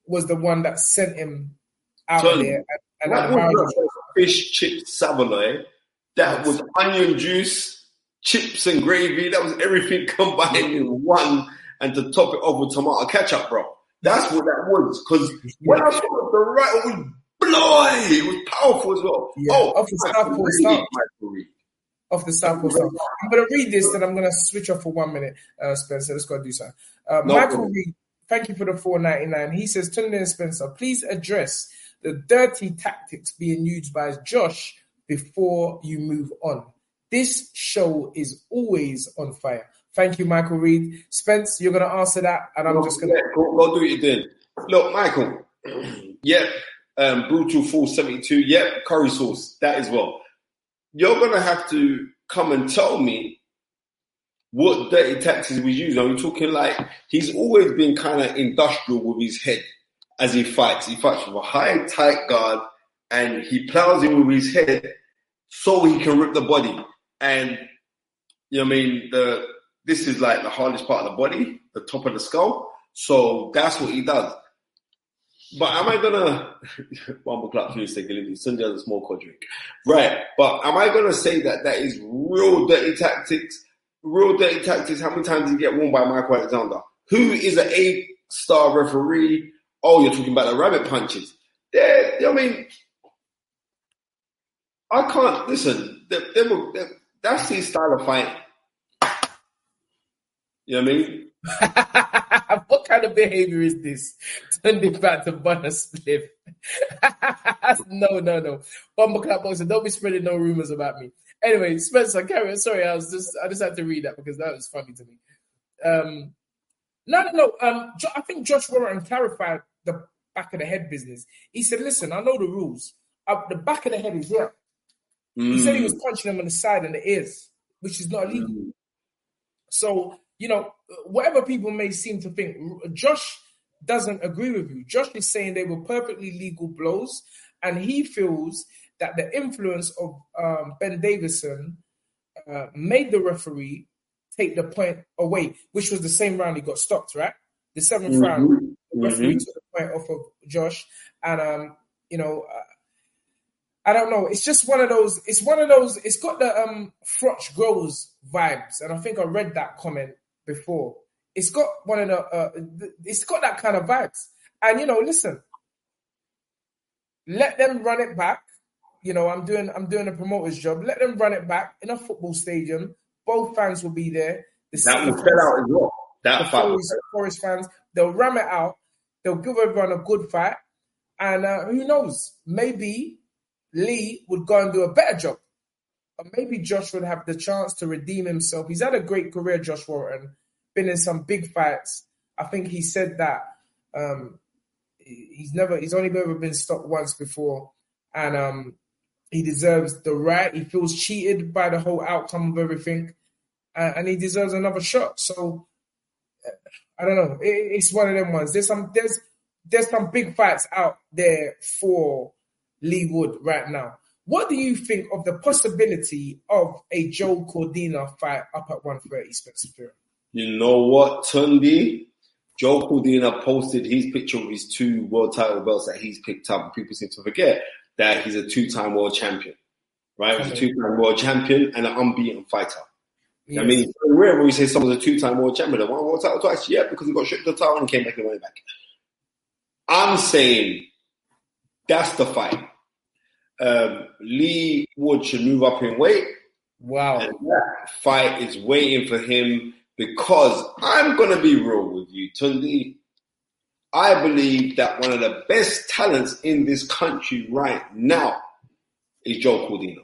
was the one that sent him out Son, there. And, and that and was not fish chip saveloy. That was onion juice, chips and gravy. That was everything combined in one, and to top it off with tomato ketchup, bro. That's what that was. Because when I saw the right, it was bloody. It was powerful as well. Yeah, oh, off the Southport start. Off the Southport start. I'm going to read this, then I'm going to switch off for one minute, uh, Spencer. Let's go do something. Uh, no Michael problem. Reed, thank you for the four ninety-nine. He says, Tunde and Spencer, please address the dirty tactics being used by Josh before you move on. This show is always on fire. Thank you, Michael Reed. Spence, you're going to answer that, and I'm no, just going to... Yeah, go, go do what you did. Look, Michael, yep, um, Brutal Force seventy-two, yep, curry sauce, that as well. You're going to have to come and tell me what dirty tactics we use. Are we talking like he's always been kind of industrial with his head as he fights. He fights with a high, tight guard, and he plows in with his head so he can rip the body. And, you know what I mean, the this is like the hardest part of the body, the top of the skull. So that's what he does. But am I gonna one more clap for you, Sunday has a small cold drink, right? But am I gonna say that that is real dirty tactics? Real dirty tactics. How many times did he get won by Michael Alexander? Who is an eight-star referee? Oh, you're talking about the rabbit punches. Yeah, you know what I mean, I can't listen. They, they were, they, that's his style of fighting. You know what I mean? What kind of behavior is this? Turn it back to butter spliff. no, no, no. Bumble clap boxer, don't be spreading no rumors about me. Anyway, Spencer, carry on. Sorry, I was just I just had to read that because that was funny to me. Um, no, no, no. Um, I think Josh Warren clarified the back of the head business. He said, "Listen, I know the rules. Uh, the back of the head is here." Mm. He said he was punching him on the side and the ears, which is not illegal. Mm. So, you know, whatever people may seem to think, Josh doesn't agree with you. Josh is saying they were perfectly legal blows, and he feels that the influence of um, Ben Davison uh, made the referee take the point away, which was the same round he got stopped, right? The seventh mm-hmm. round, the referee mm-hmm. took the point off of Josh, and, um, you know, uh, I don't know. It's just one of those, it's one of those, it's got the um, Froch Groves vibes, and I think I read that comment before. It's got one of the, uh, it's got that kind of vibes. And, you know, listen, let them run it back. You know, I'm doing, I'm doing a promoter's job. Let them run it back in a football stadium. Both fans will be there. The that will sell out as well. That the Forest, Forest fans, they'll ram it out. They'll give everyone a good fight. And uh, who knows? Maybe Lee would go and do a better job. Or maybe Josh would have the chance to redeem himself. He's had a great career, Josh Warren. Been in some big fights. I think he said that um, he's never, he's only ever been stopped once before. And um, he deserves the right. He feels cheated by the whole outcome of everything. Uh, and he deserves another shot. So, I don't know. It, it's one of them ones. There's some, there's, there's some big fights out there for Lee Wood right now. What do you think of the possibility of a Joe Cordina fight up at one thirty, Spencer Fury? You know what, Tundi? Joe Cordina posted his picture of his two world title belts that he's picked up. And people seem to forget that he's a two-time world champion, right? He's a two-time world champion and an unbeaten fighter. Yes. I mean, it's rare when we say someone's a two-time world champion. They won a world title twice, yeah, because he got stripped of the title and came back and won it back. I'm saying that's the fight. Um, Lee Wood should move up in weight. Wow. And that fight is waiting for him because I'm going to be real with you, Tundi. I believe that one of the best talents in this country right now is Joe Cordina.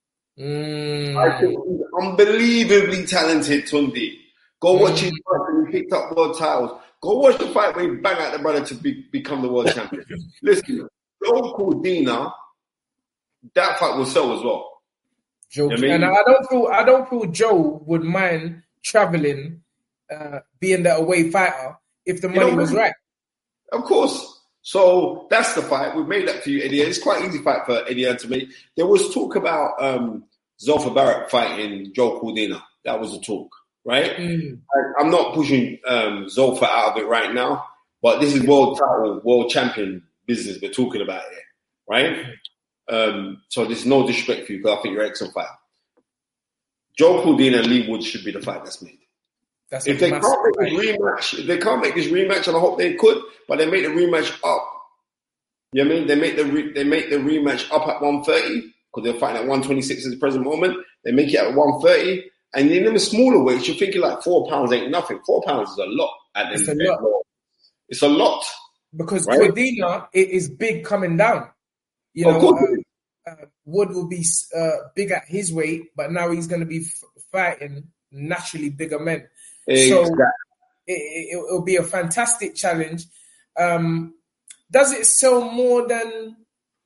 Mm. I think he's unbelievably talented, Tundi. Go watch mm. his fight when he picked up world titles. Go watch the fight where he bang out the brother to be, become the world champion. Listen, Joe Cordina, that fight will sell as well. Joe, you know I mean? And I don't feel I don't feel Joe would mind traveling, uh, being the away fighter if the money you know, was right. Of course. So that's the fight. We've made that for you, Eddie. It's quite an easy fight for Eddie to make. There was talk about um, Zolfa Barrett fighting Joe Cordina. That was the talk, right? Mm. I, I'm not pushing um, Zolfa out of it right now, But this is world title, world champion business we're talking about here, right? Um, so there's no disrespect for you because I think you're an excellent fighter. Joe Cordina and Lee Wood should be the fight that's made. That's if they can't make this rematch, if they can't make this rematch, and I hope they could, but they make the rematch up. You know what I mean? They make the re- they make the rematch up at one thirty because they're fighting at one twenty-six at the present moment. They make it at one thirty, and in the smaller weights, you're thinking like four pounds ain't nothing. Four pounds is a lot. At the it's end a of lot. It's a lot because right? Cordina is big coming down. You know, oh, uh, uh, Wood will be uh, big at his weight, but now he's going to be f- fighting naturally bigger men. Exactly. So it, it, it'll be a fantastic challenge. Um, does it sell more than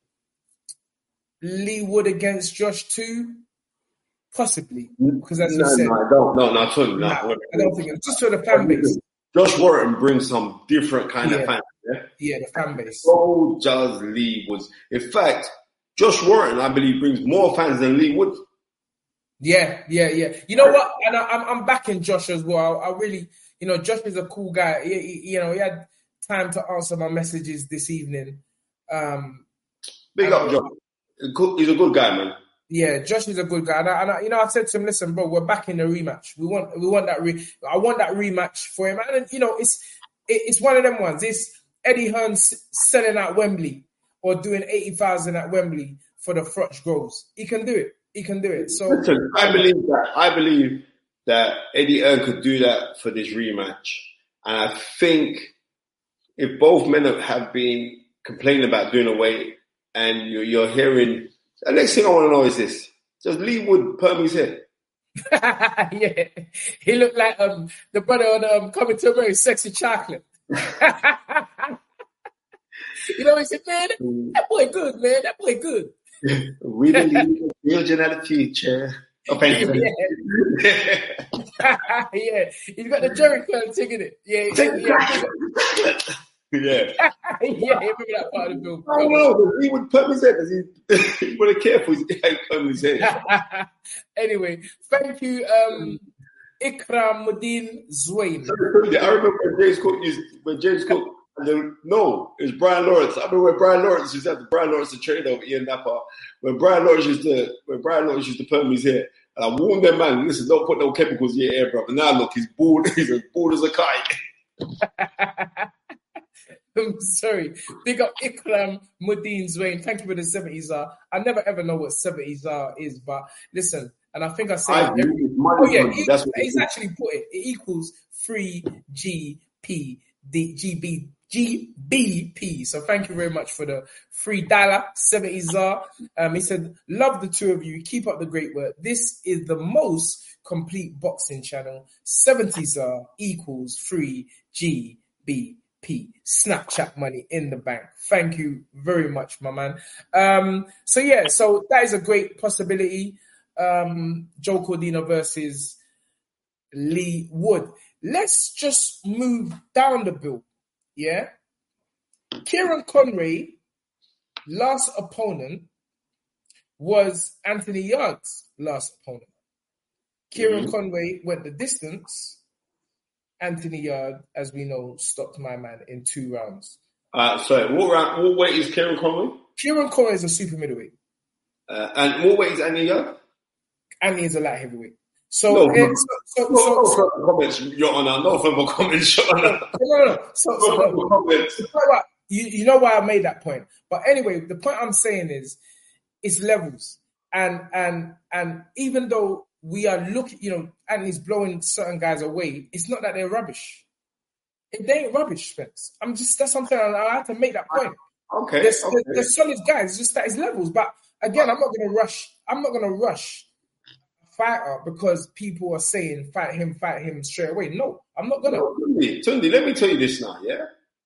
Lee Wood against Josh too? Possibly, because as no, you said, no, I don't, no, no, totally, no, no, I don't think it's just for the fan base. Josh Warren brings some different kind yeah. of fans. Yeah? yeah, the fan base. So does Lee Wood. In fact, Josh Warren, I believe, brings more fans than Lee Wood. Yeah, yeah, yeah. You know what? And I, I'm I'm backing Josh as well. I, I really, you know, Josh is a cool guy. He, he, you know, he had time to answer my messages this evening. Um, Big up, Josh. He's a good guy, man. Yeah, Josh is a good guy. And, I, and I, you know, I said to him, "Listen, bro, we're back in the rematch. We want, we want that. Re- I want that rematch for him." And you know, it's it, it's one of them ones. It's Eddie Hearn selling at Wembley or doing eighty thousand at Wembley for the Frotch Groves. He can do it. He can do it. So Listen, I believe that. I believe that Eddie Hearn could do that for this rematch. And I think if both men have been complaining about doing away, and you're, you're hearing. The next thing I want to know is this. Does Lee Wood perm his hair? Yeah. He looked like um the brother on um, Coming to America, Sexy Chocolate. You know, he said, man, that boy good, man. That boy good. We believe the children of the future. Oh, thank you. Yeah. Yeah. He's got the Jerry curl ticket it. Yeah. Yeah. Yeah. Yeah, I remember that part of the film. I don't know, he would perm his head. Does he, he would have careful he ain't perm his head. Anyway, thank you, um, Ikramuddin Zwain. I remember when James Cook used, when James Cook, and then, no, it was Brian Lawrence. I remember when Brian Lawrence used to have the Brian Lawrence to train over Ian Napa. When Brian Lawrence used to, when Brian Lawrence used to perm his hair. And I warned them, man, listen, don't put no chemicals in your hair, bro. And now look, he's bald, he's as bald as a kite. I'm sorry. Big up Ikram Muddin Zwain. Thank you for the seventies are. I never ever know what seventies are is, but listen, and I think I said I every, money, oh yeah, money. He, That's what he's actually put it. It equals three G P D G B G B P. So thank you very much for the free dollar seventies are. Um, he said, love the two of you. Keep up the great work. This is the most complete boxing channel. seventies are equals three G B P. Snapchat money in the bank. Thank you very much, my man. Um, so yeah, so that is a great possibility. Um, Joe Cordina versus Lee Wood. Let's just move down the bill. Yeah. Kieran Conway, last opponent was Anthony Yard's last opponent. Kieran mm-hmm. Conway went the distance. Anthony Yard, as we know, stopped my man in two rounds. Uh, sorry, what, round, what weight is Kieran Conway? Kieran Conway is a super middleweight. Uh, and what weight is Anthony Yard? Anthony is a light heavyweight. So, no, uh, no, so, so, no, so, no so, further comments, Your Honor. No further comments, Your Honor. No, no, no. So, no so further no, comments. You know, what, you, you know why I made that point. But anyway, the point I'm saying is, it's levels, and and and even though we are looking, you know, Anthony's blowing certain guys away, it's not that they're rubbish. They ain't rubbish, Spence. I'm just that's something I, I have to make that point. Okay, There's, okay. there's solid guys, just that it's levels. But again, I'm not gonna rush. I'm not gonna rush a fighter because people are saying fight him, fight him straight away. No, I'm not gonna. No, Tundi, Tundi, let me tell you this now, yeah.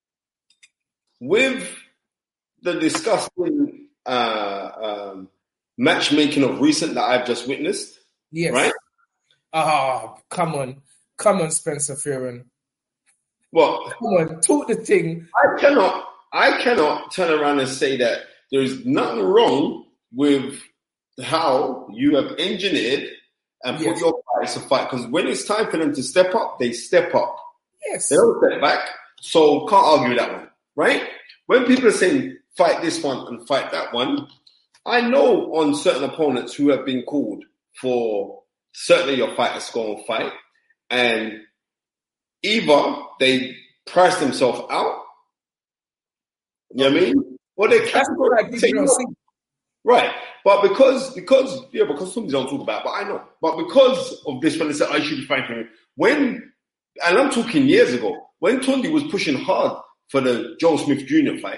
With the disgusting uh, um, matchmaking of recent that I've just witnessed, yes. right? Ah, oh, come on, come on, Spencer Fearon. Well, come on, talk the thing. I cannot, I cannot turn around and say that there's nothing wrong with how you have engineered and yes. put your guys to fight. Because when it's time for them to step up, they step up. Yes, they don't step back. So can't argue with that one, right? When people are saying fight this one and fight that one, I know on certain opponents who have been called for certainly your fighters to go and fight, and either they price themselves out, you know what I mean? Or they That's what I think. You know, see. Right. But because, because, yeah, because some don't talk about it, but I know. But because of this, when they said I should be fighting him, when, and I'm talking years ago, when Tundi was pushing hard for the Joe Smith Junior fight,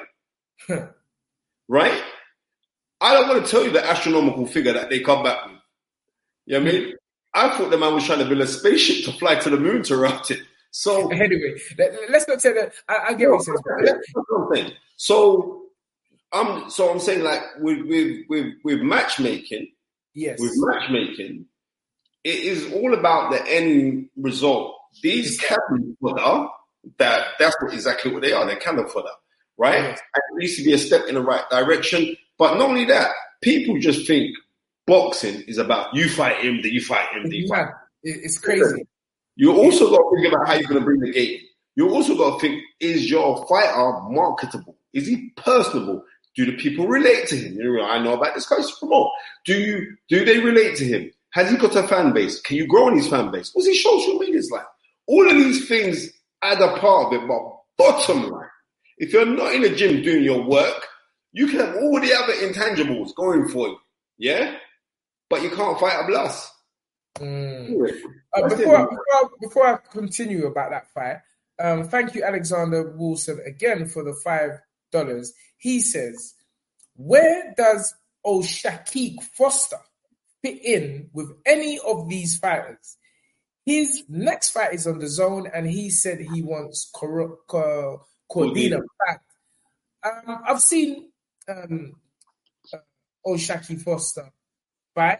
right? I don't want to tell you the astronomical figure that they come back with. You know what I mean? I thought the man was trying to build a spaceship to fly to the moon to route it. So anyway, let's not say that. I, I get what you're saying. So I'm so I'm saying like with with with with matchmaking, yes, with matchmaking, it is all about the end result. These cannon fodder, that that's what exactly what they are. They're cannon fodder, right? Yes. And it needs to be a step in the right direction. But not only that, people just think boxing is about you fight him, then you fight him, then you fight him. It's crazy. You also got to think about how you're going to bring the game. You also got to think, is your fighter marketable? Is he personable? Do the people relate to him? You know, I know about this guy to promote. Do you? Do they relate to him? Has he got a fan base? Can you grow on his fan base? What's his social media like? All of these things add a part of it, but bottom line, if you're not in the gym doing your work, you can have all the other intangibles going for you, yeah? But you can't fight a blast. Mm. Uh, before, I, before, I, before I continue about that fight, um, thank you, Alexander Wilson, again for the five dollars. He says, where does O'Shaquille Foster fit in with any of these fighters? His next fight is on the zone, and he said he wants Cor- Cor- Cordina back. Um, I've seen um, uh, O'Shaquille Foster fight.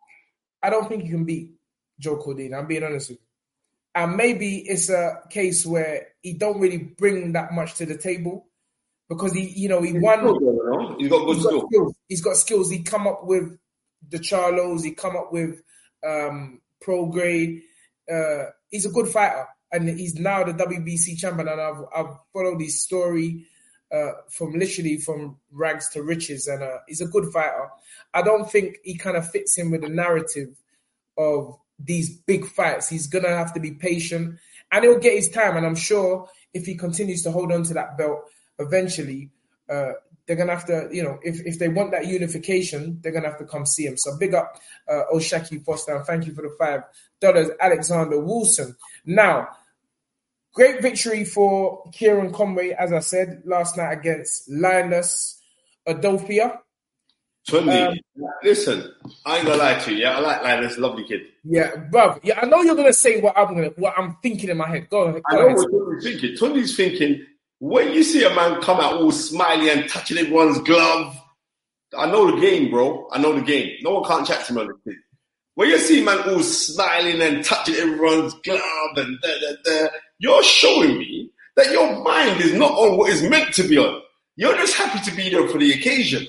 I don't think you can beat Joe Cordina. I'm being honest with you. And maybe it's a case where he don't really bring that much to the table because he, you know, he he's won. Good, he's got good he's got skills. He's got skills. He come up with the Charlos. He come up with um, Pro Grade. Uh, he's a good fighter, and he's now the W B C champion. And I've I've followed his story uh, from literally from rags to riches, and uh, he's a good fighter. I don't think he kind of fits in with the narrative of these big fights. He's going to have to be patient and he'll get his time. And I'm sure if he continues to hold on to that belt, eventually uh, they're going to have to, you know, if, if they want that unification, they're going to have to come see him. So big up uh, O'Shaquille Foster, and thank you for the five dollars, Alexander Wilson. Now, great victory for Kieran Conway, as I said, last night against Linus Adofia. Tundi, um, listen, I ain't gonna lie to you. Yeah, I like Linus, lovely kid. Yeah, bro. Yeah, I know you're gonna say what I'm gonna, what I'm thinking in my head. Go ahead. Go I know ahead. what Tundi's thinking. Tundi's thinking when you see a man come out all smiley and touching everyone's glove. I know the game, bro. I know the game. No one can't chat to me on the kid. When you see a man all smiling and touching everyone's glove and da da da, you're showing me that your mind is not on what it's meant to be on. You're just happy to be there for the occasion.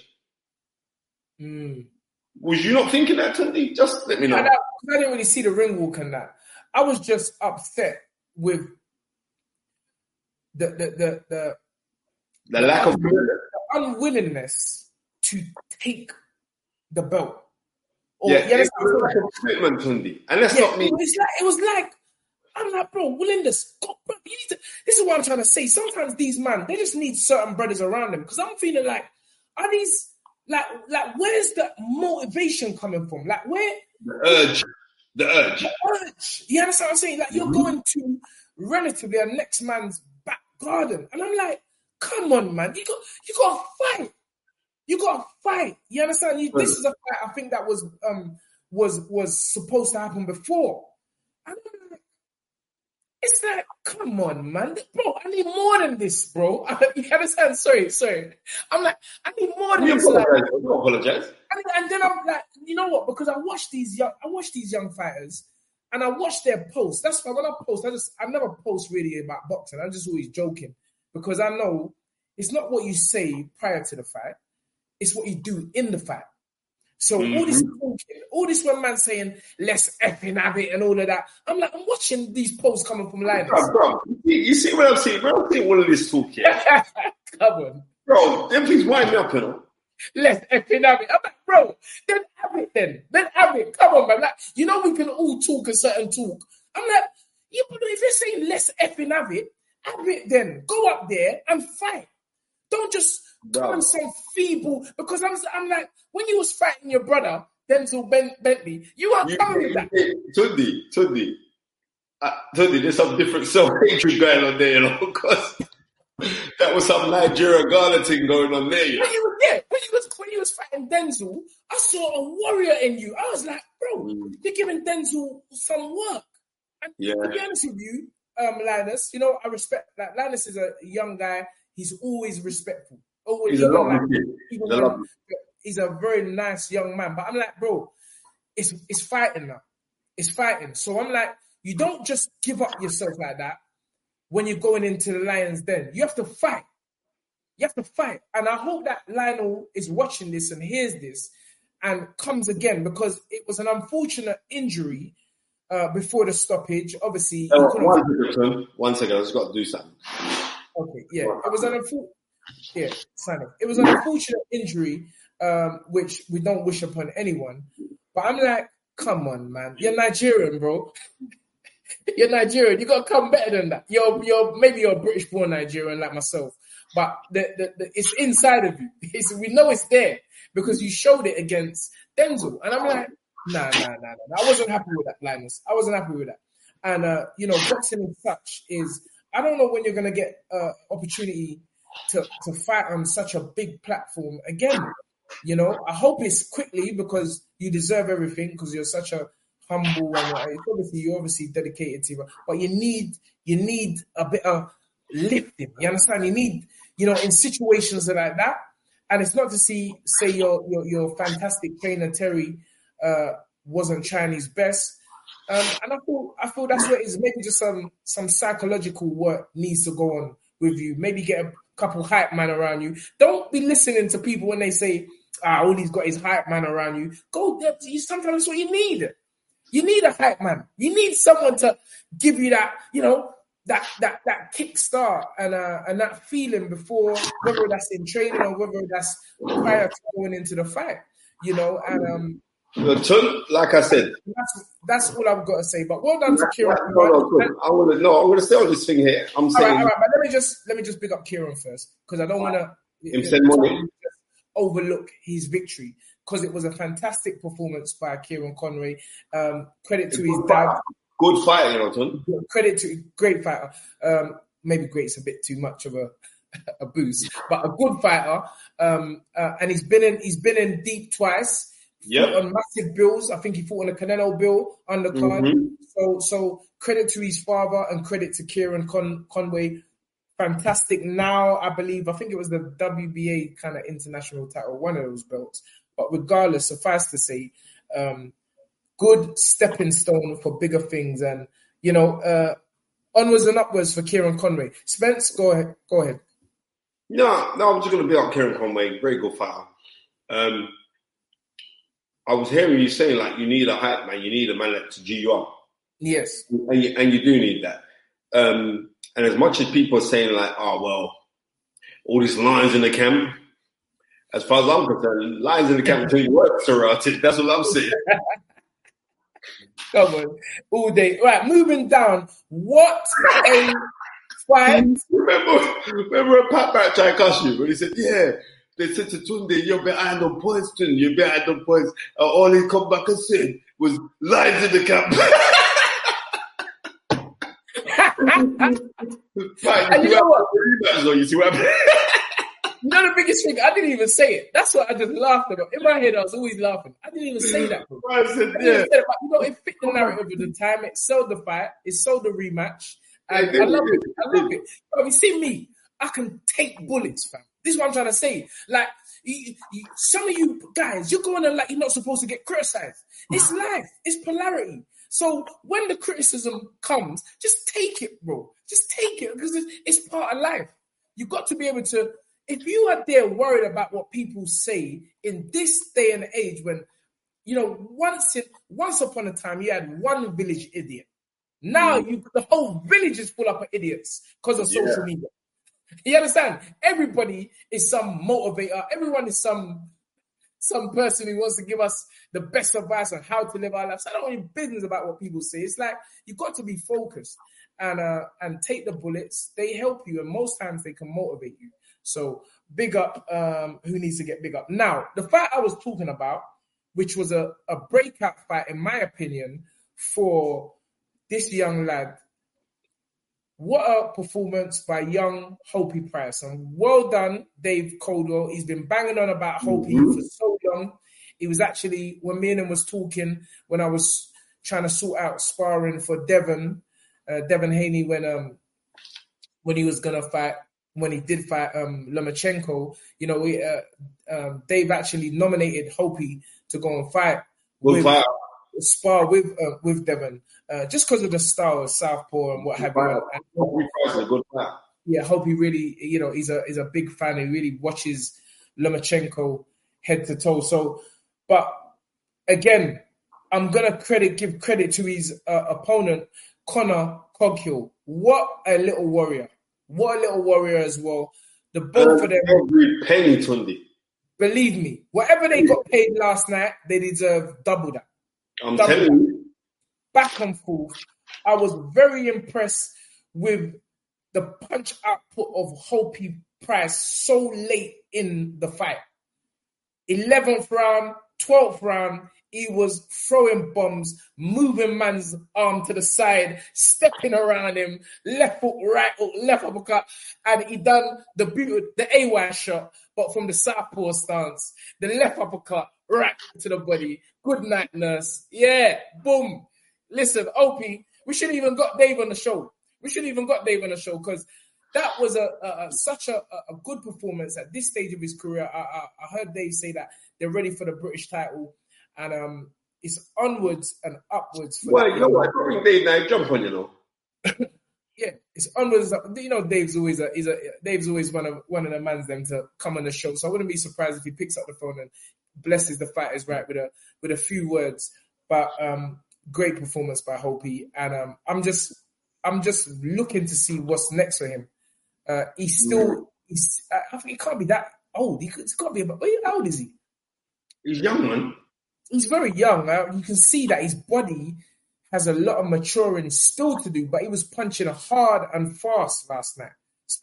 Mm. Was you not thinking that, Tundi? Just let me know. I, I didn't really see the ring walk and that. I was just upset with the the the the, the lack of the unwillingness to take the belt. Or, yeah, yeah, it's a lack of commitment, Tundi. And that's yeah, not me. It was like, it was like I'm like, bro, willingness. God, bro, you need to, this is what I'm trying to say. Sometimes these man, they just need certain brothers around them because I'm feeling like, are these like like where's the motivation coming from? Like where the urge, the urge, the urge. You understand what I'm saying? Like you're mm-hmm. going to relatively a next man's back garden, and I'm like, come on, man, you got you got to fight. You got to fight. You understand? You, this is a fight I think that was um was was supposed to happen before. And I'm like, it's like, come on, man, bro. I need more than this, bro. You understand? Sorry, sorry. I'm like, I need more than you this. Apologize. Like, don't apologize. And, and then I'm like, you know what? Because I watch these young, I watch these young fighters, and I watch their posts. That's why when I post, I just I never post really about boxing. I'm just always joking because I know it's not what you say prior to the fight. It's what you do in the fight. So Mm-hmm. all this talking, all this one man saying, let's effing have it and all of that. I'm like, I'm watching these posts coming from Linus. Bro, bro, you see what I'm saying? Bro, I'm seeing all of this talk here. Come on. Bro, them things wind me up, you know. Let's effing have it. I'm like, bro, then have it then. Then have it. Come on, man. Like, you know, we can all talk a certain talk. I'm like, you, if you're saying let's effing have it, have it then. Go up there and fight. Don't just come on some feeble, because I'm, I'm like, when you was fighting your brother, Denzel ben, Bentley, you weren't You, coming with that. Tundi, Tundi, uh, Tundi, there's some different self-hatred going on there, you know, because that was some Nigeria Ghana thing going on there. You know? When you was yeah, when you was when you was fighting Denzel, I saw a warrior in you. I was like, bro, mm. you're giving Denzel some work. And yeah. to be honest with you, um, Linus, you know, I respect that. Like, Linus is a young guy. He's always respectful. Always, he's, a like, he's, a when, he's a very nice young man. But I'm like, bro, it's it's fighting now. It's fighting. So I'm like, you don't just give up yourself like that when you're going into the Lions Den. You have to fight. You have to fight. And I hope that Lionel is watching this and hears this and comes again, because it was an unfortunate injury uh, before the stoppage. Obviously, uh, one second, one second, I just got to do something. Okay, yeah, it was an unfortunate, yeah, Sonic. It was an unfortunate injury, um, which we don't wish upon anyone. But I'm like, come on, man, you're Nigerian, bro. You're Nigerian. You got to come better than that. You're, you're maybe you're British-born Nigerian like myself, but the, the, the, it's inside of you. It's, we know it's there because you showed it against Denzel, and I'm like, nah, nah, nah, nah. I wasn't happy with that, Linus. I wasn't happy with that. And uh, you know, boxing and such is. I don't know when you're going to get an uh, opportunity to, to fight on such a big platform again. You know, I hope it's quickly, because you deserve everything, because you're such a humble and uh, obviously you're obviously dedicated to it. But you need you need a bit of lifting. You understand? You need, you know, in situations like that. And it's not to see say your your, your fantastic trainer Terry uh, wasn't Chinese best. Um, and I feel I feel that's what it is. Maybe just some some psychological work needs to go on with you. Maybe get a couple hype man around you. Don't be listening to people when they say, ah, all he's got is hype man around you. Go there. Sometimes that's what you need. You need a hype man. You need someone to give you that, you know, that that that kickstart and uh, and that feeling before, whether that's in training or whether that's prior to going into the fight. You know, and um like I said, that's, that's all I've got to say. But well done to Kieran. No, no, no, I want to no. I'm going to stay on this thing here. I'm saying, all right, all right, but let me just let me just pick up Kieran first, because I don't want to overlook his victory, because it was a fantastic performance by Kieran Conway. Um, credit to his dad. Good fighter, you know, Ton. Credit to great fighter. Um, maybe great's a bit too much of a a boost, but a good fighter. Um, uh, and he's been in he's been in deep twice. Yeah, on massive bills. I think he fought on the Canelo bill undercard. Mm-hmm. So, so credit to his father and credit to Kieran Con- Conway. Fantastic. Now, I believe, I think it was the W B A kind of international title, one of those belts. But regardless, suffice to say, um, good stepping stone for bigger things. And, you know, uh, onwards and upwards for Kieran Conway. Spence, go ahead. Go ahead. No, no, I'm just going to be up Kieran Conway. Very good fighter. Um, I was hearing you saying, like, you need a hype man, you need a man like to G you up. Yes. And you, and you do need that. Um, and as much as people are saying, like, oh, well, all these lines in the camp, as far as I'm concerned, lines in the camp until you work, Serrati. That's what I'm saying. Come on. All day. Right, moving down. What a fight. Remember, remember when Pat Barrett tried to cuss you, but he said, yeah. They said to Tunde, you're behind on points, Tunde, you're behind on points. And all he come back and said was lines in the camp. Right, and you know what? You see what I mean? You know the biggest thing? I didn't even say it. That's what I just laughed about. In my head, I was always laughing. I didn't even say that. I said, I yeah. say it, but, you know, it fit the narrative of the time. It sold the fight. It sold the rematch. And yeah, I love it. I love it. But you see me, I can take bullets, fam. This is what I'm trying to say. Like, you, you, some of you guys, you're going to like you're not supposed to get criticized. It's life. It's polarity. So when the criticism comes, just take it, bro. Just take it, because it's, it's part of life. You've got to be able to, if you are there worried about what people say in this day and age when, you know, once it, once upon a time you had one village idiot. Now mm. you the whole village is full up of idiots because of social yeah. media. You understand? Everybody is some motivator. Everyone is some some person who wants to give us the best advice on how to live our lives. I don't want business about what people say. It's like you've got to be focused and uh, and take the bullets. They help you, and most times they can motivate you. So big up um, who needs to get big up. Now, the fight I was talking about, which was a, a breakout fight, in my opinion, for this young lad. What a performance by young Hopey Price. And well done, Dave Coldwell. He's been banging on about Hopey mm-hmm. for so long. He was actually, when me and him was talking, when I was trying to sort out sparring for Devon, uh, Devon Haney, when um when he was going to fight, when he did fight um, Lomachenko, you know, we, uh, um, Dave actually nominated Hopey to go and fight. We'll with, fight. Spar with uh, with Devon, uh, just because of the style of Southpaw and what have you. And, and, a good fight. Yeah, hope he really, you know, he's a he's a big fan. He really watches Lomachenko head to toe. So, but again, I'm gonna credit give credit to his uh, opponent, Conor Coghill. What a little warrior! What a little warrior as well. The both of them, every penny, Tundi. Believe me, whatever they got paid last night, they deserve double that. I'm double telling that. you. Back and forth. I was very impressed with the punch output of Hopey Price so late in the fight. eleventh round, twelfth round, he was throwing bombs, moving man's arm to the side, stepping around him, left foot, right hook, left uppercut, and he done the beautiful, the A Y shot, but from the southpaw stance, the left uppercut, right to the body. Good night, nurse. Yeah, boom. Listen, Opie, we should have even got Dave on the show. We should have even got Dave on the show because that was a, a, a such a, a good performance at this stage of his career. I, I, I heard Dave say that they're ready for the British title, and um, it's onwards and upwards. For well, you know what? I think Dave now jump on, you know. Yeah, it's onwards. You know, Dave's always a, he's a Dave's always one of one of the mans them to come on the show. So I wouldn't be surprised if he picks up the phone and blesses the fighters right with a with a few words. But um, great performance by Hopey, and um, I'm just I'm just looking to see what's next for him. Uh, he's still he's I think he can't be that old. He he's got to be about. How old is he? He's young, man. He's very young. Uh, you can see that his body has a lot of maturing still to do, but he was punching hard and fast last night.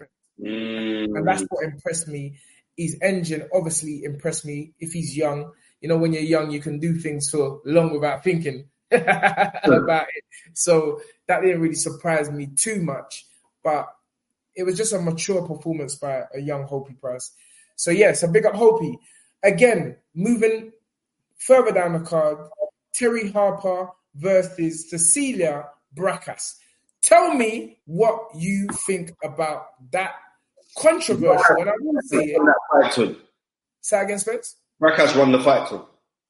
Mm. And that's what impressed me. His engine obviously impressed me. If he's young, you know, when you're young, you can do things for long without thinking about it. So that didn't really surprise me too much, but it was just a mature performance by a young Hopey Price. So yes, yeah, a big up Hopey. Again, moving further down the card, Terry Harper versus Cecilia Braekhus. Tell me what you think about that controversial. And I will say it. That fight Say again, Spence? Braekhus won the fight too.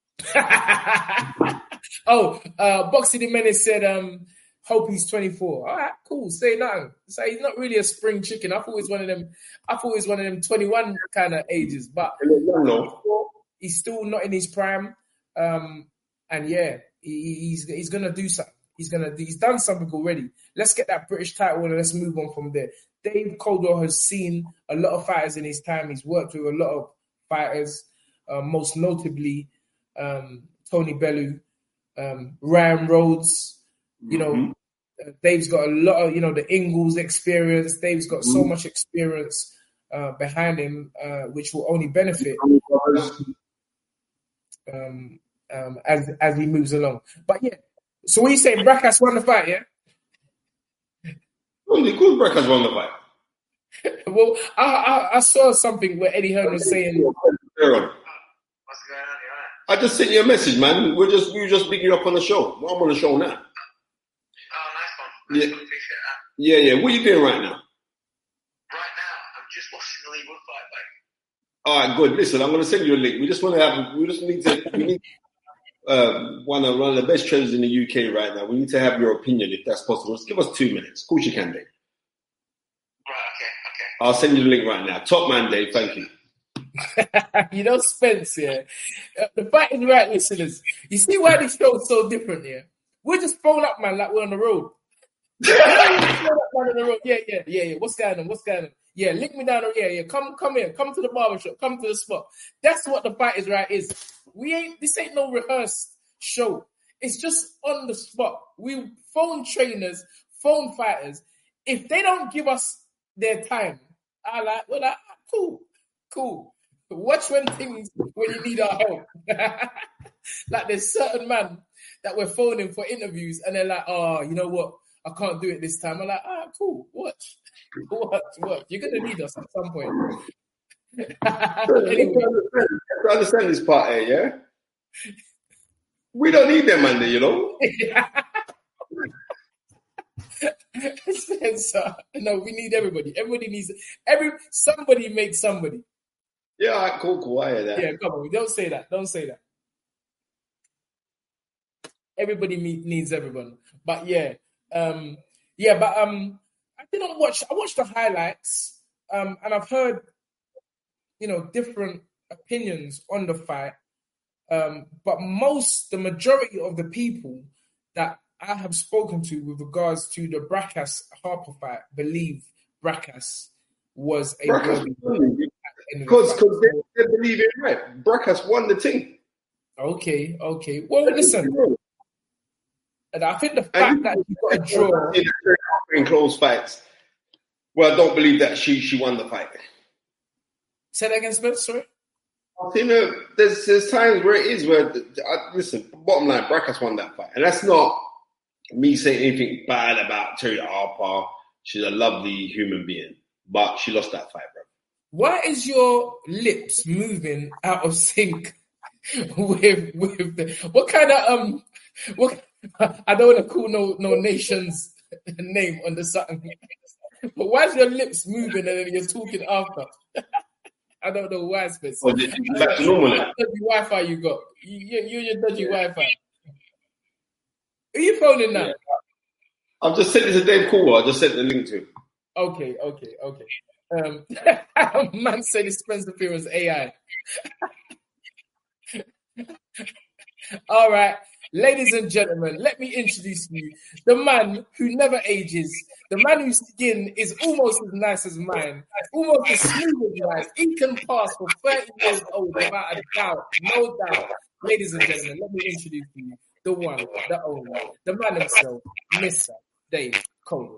oh, uh, Boxy the Menace said, um, hope he's twenty-four. All right, cool. Say nothing. So he's not really a spring chicken. I thought he was one of them. I thought he was one of them twenty-one kind of ages, but he's still not in his prime. Um, and yeah, he, he's he's gonna do something. He's gonna do, he's done something already. Let's get that British title and let's move on from there. Dave Coldwell has seen a lot of fighters in his time. He's worked with a lot of fighters, uh, most notably um, Tony Bellew, um, Ryan Rhodes. You know, mm-hmm. uh, Dave's got a lot of, you know, the Ingalls experience. Dave's got mm-hmm. so much experience uh, behind him, uh, which will only benefit um, um, as as he moves along. But yeah, so what are you saying? Braekhus won the fight, yeah? Only good Braekhus won the fight. Well, I, I I saw something where Eddie Hearn was saying. What's going on? I just sent you a message, man. We're just we were just picking you up on the show. I'm on the show now. Yeah. yeah, yeah. What are you doing right now? Right now, I'm just watching the League One fight, mate. All right, good. Listen, I'm going to send you a link. We just want to have. We just need to. We need uh, one of one of the best trainers in the U K right now. We need to have your opinion, if that's possible. Just give us two minutes. Of course, you can, Dave. Right. Okay. Okay. I'll send you the link right now. Top man, Dave. Thank you. You know, Spence, yeah. Uh, the fact is right, listeners. You see why this show's so different, yeah? We're just phone up, man, like we're on the road. You know, phone up, man, on the road. Yeah, yeah, yeah, yeah. What's going on? What's going on? Yeah, link me down. Yeah, yeah. Come, come here. Come to the barbershop. Come to the spot. That's what the Fight Is Right is. We ain't. This ain't no rehearsed show. It's just on the spot. We phone trainers, phone fighters. If they don't give us their time, I like. Well, like, cool, cool. Watch when things when you need our help. Like there's certain man that we're phoning for interviews, and they're like, "Oh, you know what? I can't do it this time." I'm like, "Ah, cool. Watch, watch, watch. You're gonna need us at some point." Anyway, to understand this part here, yeah. We don't need them, man. You know. Spencer, no, we need everybody. Everybody needs every. Somebody makes somebody. Yeah, all right, cool, cool. I hear that. Yeah, come on. Don't say that. Don't say that. Everybody meet, needs everyone. But yeah, um, yeah, but um, I didn't watch. I watched the highlights, um, and I've heard, you know, different opinions on the fight. Um, but most, the majority of the people that I have spoken to with regards to the Brækhus Harper fight believe Brækhus was a because because they, they believe it, right? Brækhus won the thing. Okay, okay. Well, listen, and I think the fact and that you got a draw in close fights. Well, I don't believe that she she won the fight. Say that again, Spence. Sorry. You know, there's there's times where it is where I, listen. Bottom line, Brækhus won that fight, and that's not me saying anything bad about Terri Harper. She's a lovely human being, but she lost that fight, bro. Why is your lips moving out of sync with with the what kind of um what I don't want to call no no nation's name on the something, but why is your lips moving and then you're talking after? I don't know why, Spence. Oh, did you back to normal now? Dodgy Wi-Fi you got. You you your dodgy yeah. Wi-Fi. Are you phoning now? Yeah. I've just sent it to Dave Coolwell. I just sent the link to him. Okay, okay, okay. Um, man said his Spence appearance A I. All right, ladies and gentlemen, let me introduce you the man who never ages, the man whose skin is almost as nice as mine, almost as smooth as mine. He can pass for thirty years old without a doubt, no doubt. Ladies and gentlemen, let me introduce you the one, the only, the man himself, Mister Dave Coldwell.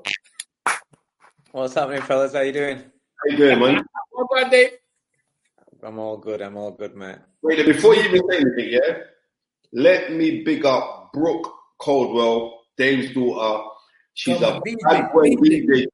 What's happening, fellas? How you doing? How you doing, man? Well done, Dave. I'm all good. I'm all good, mate. Wait, before you even say anything, yeah, let me big up Brooke Coldwell, Dave's daughter. She's Come a bad boy D J.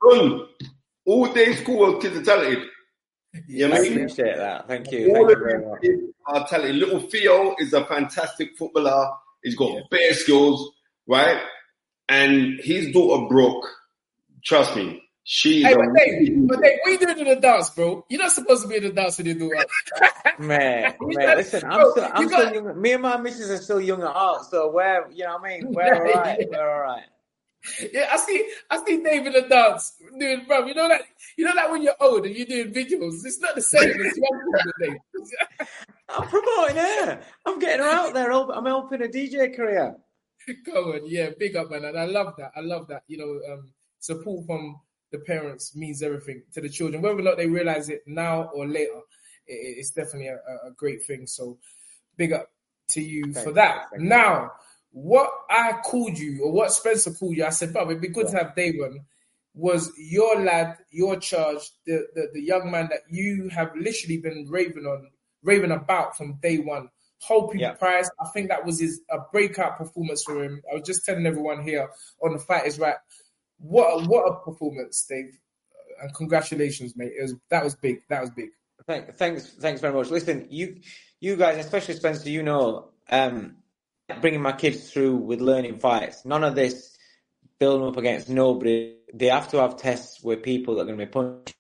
All Dave's Coolwell kids are talented. You know I mean? Appreciate that. Thank you. All Thank of you very much. Kids are talented. Little Theo is a fantastic footballer. He's got yeah. bare skills, right? And his daughter Brooke, trust me, she's hey, a but Dave, but Dave, what are you doing in the dance, bro? You're not supposed to be in the dance with your daughter. man, man, listen, I'm bro, still, I'm still got... young. Me and my missus are still young at heart, so we're, you know what I mean? We're all right. Yeah. We're all right. Yeah, I see, I see Dave in the dance doing, bro. You know that, you know that when you're old and you're doing videos, it's not the same as young people, Dave. I'm promoting her. I'm getting her out there. I'm helping a D J career. Come on, yeah, big up, man, and I love that. I love that. You know, um, support from the parents means everything to the children, whether or not they realize it now or later. It, it's definitely a, a great thing. So, big up to you Thank for that. You. Now, what I called you, or what Spencer called you, I said, "Bob, it'd be good yeah. to have Dave on." Was your lad, your charge, the, the the young man that you have literally been raving on, raving about from day one. Hope yeah. Price. I think that was his a breakout performance for him. I was just telling everyone here on the Fight Is Right. What a, what a performance, Dave, and congratulations, mate. It was that was big. That was big. Thanks, thanks, thanks very much. Listen, you, you guys, especially Spencer, you know, um, bringing my kids through with learning fights. None of this building up against nobody. They have to have tests with people that are going to be punching.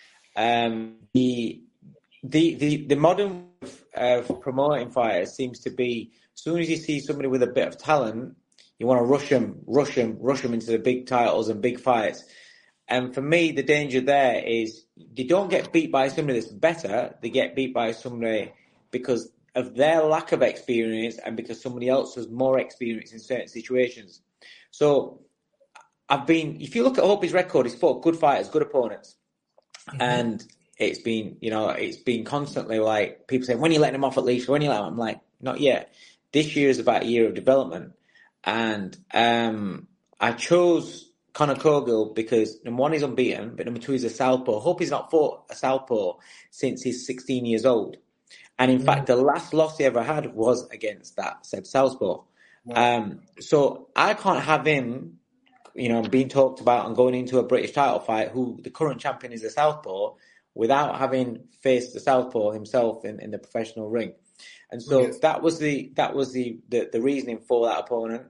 Um, the the the the modern of promoting fighters seems to be as soon as you see somebody with a bit of talent, you want to rush them, rush them, rush them into the big titles and big fights. And for me, the danger there is they don't get beat by somebody that's better. They get beat by somebody because of their lack of experience and because somebody else has more experience in certain situations. So I've been, if you look at Opie's record, he's fought good fighters, good opponents. Mm-hmm. And it's been, you know, it's been constantly like people saying, when are you letting him off at least? When are you letting him? I'm like, not yet. This year is about a year of development. And um, I chose Conor Cogill because number one, he's unbeaten, but number two, he's a southpaw. Hope he's not fought a southpaw since he's sixteen years old. And in mm. fact, the last loss he ever had was against that said southpaw. Wow. Um, so I can't have him, you know, being talked about and going into a British title fight, who the current champion is a southpaw, without having faced the southpaw himself in, in the professional ring. And so yes. that was the that was the, the the reasoning for that opponent.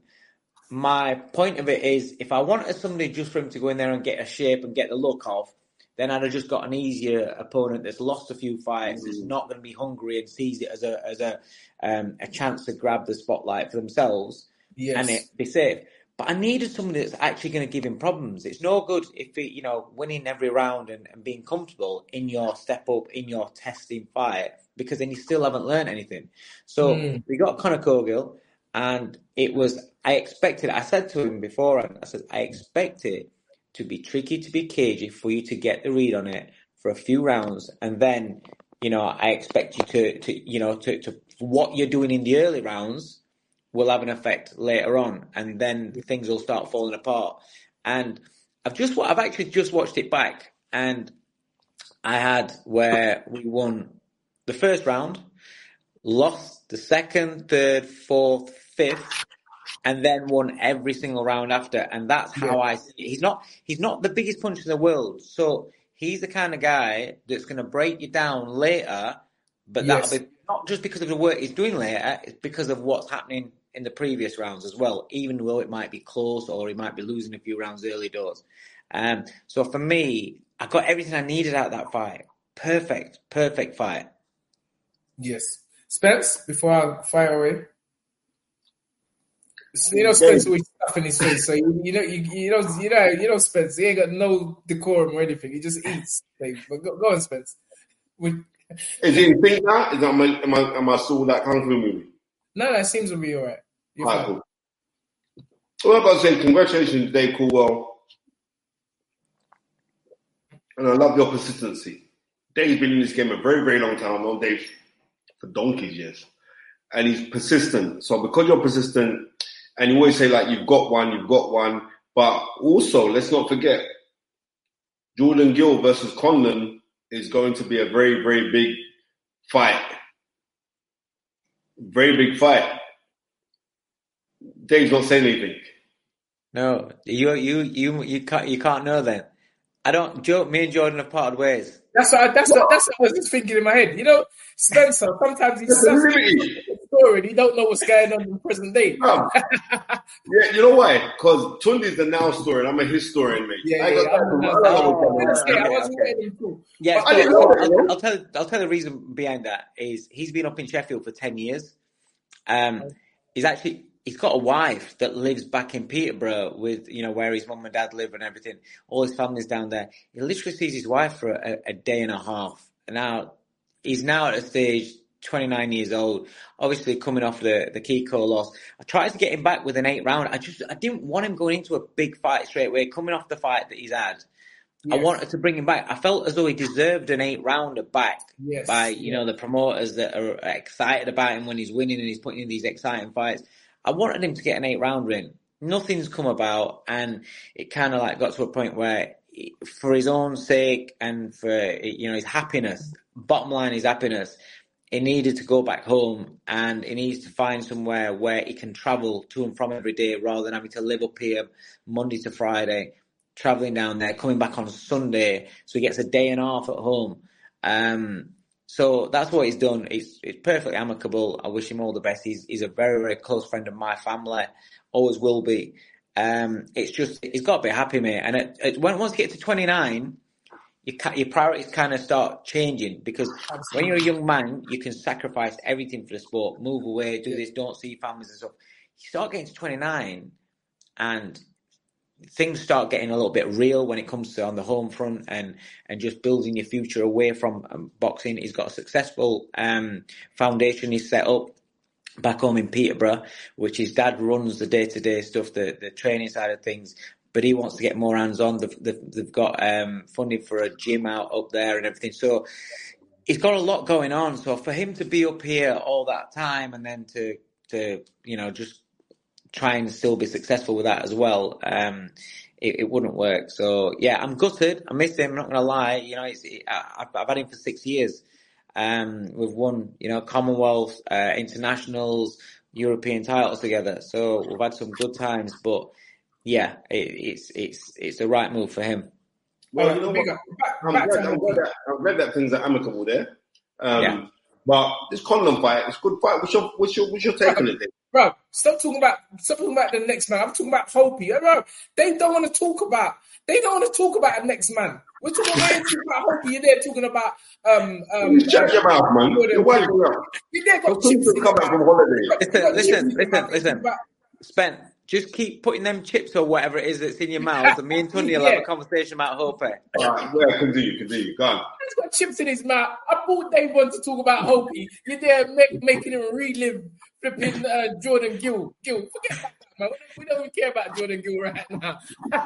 My point of it is, if I wanted somebody just for him to go in there and get a shape and get the look off, then I'd have just got an easier opponent that's lost a few fights, that's not going to be hungry and sees it as a as a um, a chance to grab the spotlight for themselves yes. and it, be safe. But I needed somebody that's actually going to give him problems. It's no good if it, you know, winning every round and, and being comfortable in your step up, in your testing fight, because then you still haven't learned anything. So mm. we got Conor Cogill, and it was, I expected, I said to him before, I said, I expect it to be tricky, to be cagey, for you to get the read on it for a few rounds. And then, you know, I expect you to, to you know, to, to what you're doing in the early rounds will have an effect later on. And then things will start falling apart. And I've just, I've actually just watched it back. And I had where we won the first round, lost the second, third, fourth, fifth, and then won every single round after. And that's how yeah. I see it. He's not, he's not the biggest puncher in the world. So he's the kind of guy that's going to break you down later, but yes. that'll be not just because of the work he's doing later, it's because of what's happening in the previous rounds as well, even though it might be close or he might be losing a few rounds early doors. Um, so for me, I got everything I needed out of that fight. Perfect, perfect fight. Yes. Spence, before I fire away. So, you know, Spence always stuff in his face. So you, you know, you, you know, you know, you know, Spence. He ain't got no decorum or anything. He just eats. Like, but go, go on, Spence. We, Is it in Pink now? Is that am I, am I, am I saw that Kung Fu movie? No, that seems to be all right. You're all right, cool. Well, I'm about to say congratulations, Dave Coolwell, and I love your persistency. Dave's been in this game a very, very long time. I've known Dave for donkeys years, and he's persistent. So because you're persistent, and you always say like you've got one, you've got one, but also let's not forget Jordan Gill versus Conlan is going to be a very, very big fight. Very big fight. Dave's not saying anything. No, you you you you can't you can't know then. I don't. Joe, me and Jordan have parted ways. That's what, that's what, that's what I was just thinking in my head. You know, Spencer, sometimes he's such a story and he don't know what's going on in the present day. Um, yeah, you know why? Because Tundi's the now story and I'm a historian, mate. Yeah, I yeah, yeah. I so, so I'll, I'll tell I'll tell the reason behind that is he's been up in Sheffield for ten years. Um, he's actually he's got a wife that lives back in Peterborough with, you know, where his mum and dad live and everything. All his family's down there. He literally sees his wife for a, a day and a half. And now he's now at a stage, twenty-nine years old, obviously coming off the, the Kiko loss. I tried to get him back with an eight round. I just, I didn't want him going into a big fight straight away, coming off the fight that he's had. Yes. I wanted to bring him back. I felt as though he deserved an eight rounder back yes. by, you know, the promoters that are excited about him when he's winning and he's putting in these exciting fights. I wanted him to get an eight round win. Nothing's come about, and it kind of like got to a point where, for his own sake and for, you know, his happiness, bottom line, his happiness, he needed to go back home and he needs to find somewhere where he can travel to and from every day rather than having to live up here Monday to Friday, traveling down there, coming back on Sunday, so he gets a day and a half at home. Um, So that's what he's done. It's it's perfectly amicable. I wish him all the best. He's he's a very, very close friend of my family. Always will be. Um, it's just, he's got to be happy, mate. And it, it, when once you get to twenty-nine, you ca- your priorities kind of start changing because when you're a young man, you can sacrifice everything for the sport, move away, do this, don't see families and stuff. You start getting to twenty-nine and things start getting a little bit real when it comes to on the home front and, and just building your future away from um, boxing. He's got a successful um, foundation he's set up back home in Peterborough, which his dad runs the day-to-day stuff, the, the training side of things, but he wants to get more hands-on. They've, they've, they've got um, funding for a gym out up there and everything. So he's got a lot going on. So for him to be up here all that time and then to, to you know, just try and still be successful with that as well, um, it, it wouldn't work. So, yeah, I'm gutted. I miss him, I'm not going to lie. You know, it's, it, I, I've had him for six years. Um, we've won, you know, Commonwealth, uh, internationals, European titles together. So we've had some good times, but yeah, it, it's it's it's the right move for him. Well, you know what? I'm glad, I'm, glad that, I'm glad that things are amicable there. Um, yeah. But this Conlon fight, it's a good fight. What's your what's your what's your take on it, then? Bro, stop talking about stop talking about the next man. I'm talking about Hopey. Bro, they don't want to talk about they don't want to talk about the next man. We're talking about, talking about Hopey. You're there talking about um um. Shut your mouth, man. You're winding up. You're there got chips to come back from holiday. Listen, listen, listen, listen. Spence, just keep putting them chips or whatever it is that's in your mouth, and me and Tony will yeah. have a conversation about Hopey. All right, yeah, continue, continue. Go on. He's got chips in his mouth. I thought they wanted to talk about Hopey. You're there make, making him relive flipping uh, Jordan Gill. Gill, forget about that, man. We don't even care about Jordan Gill right now.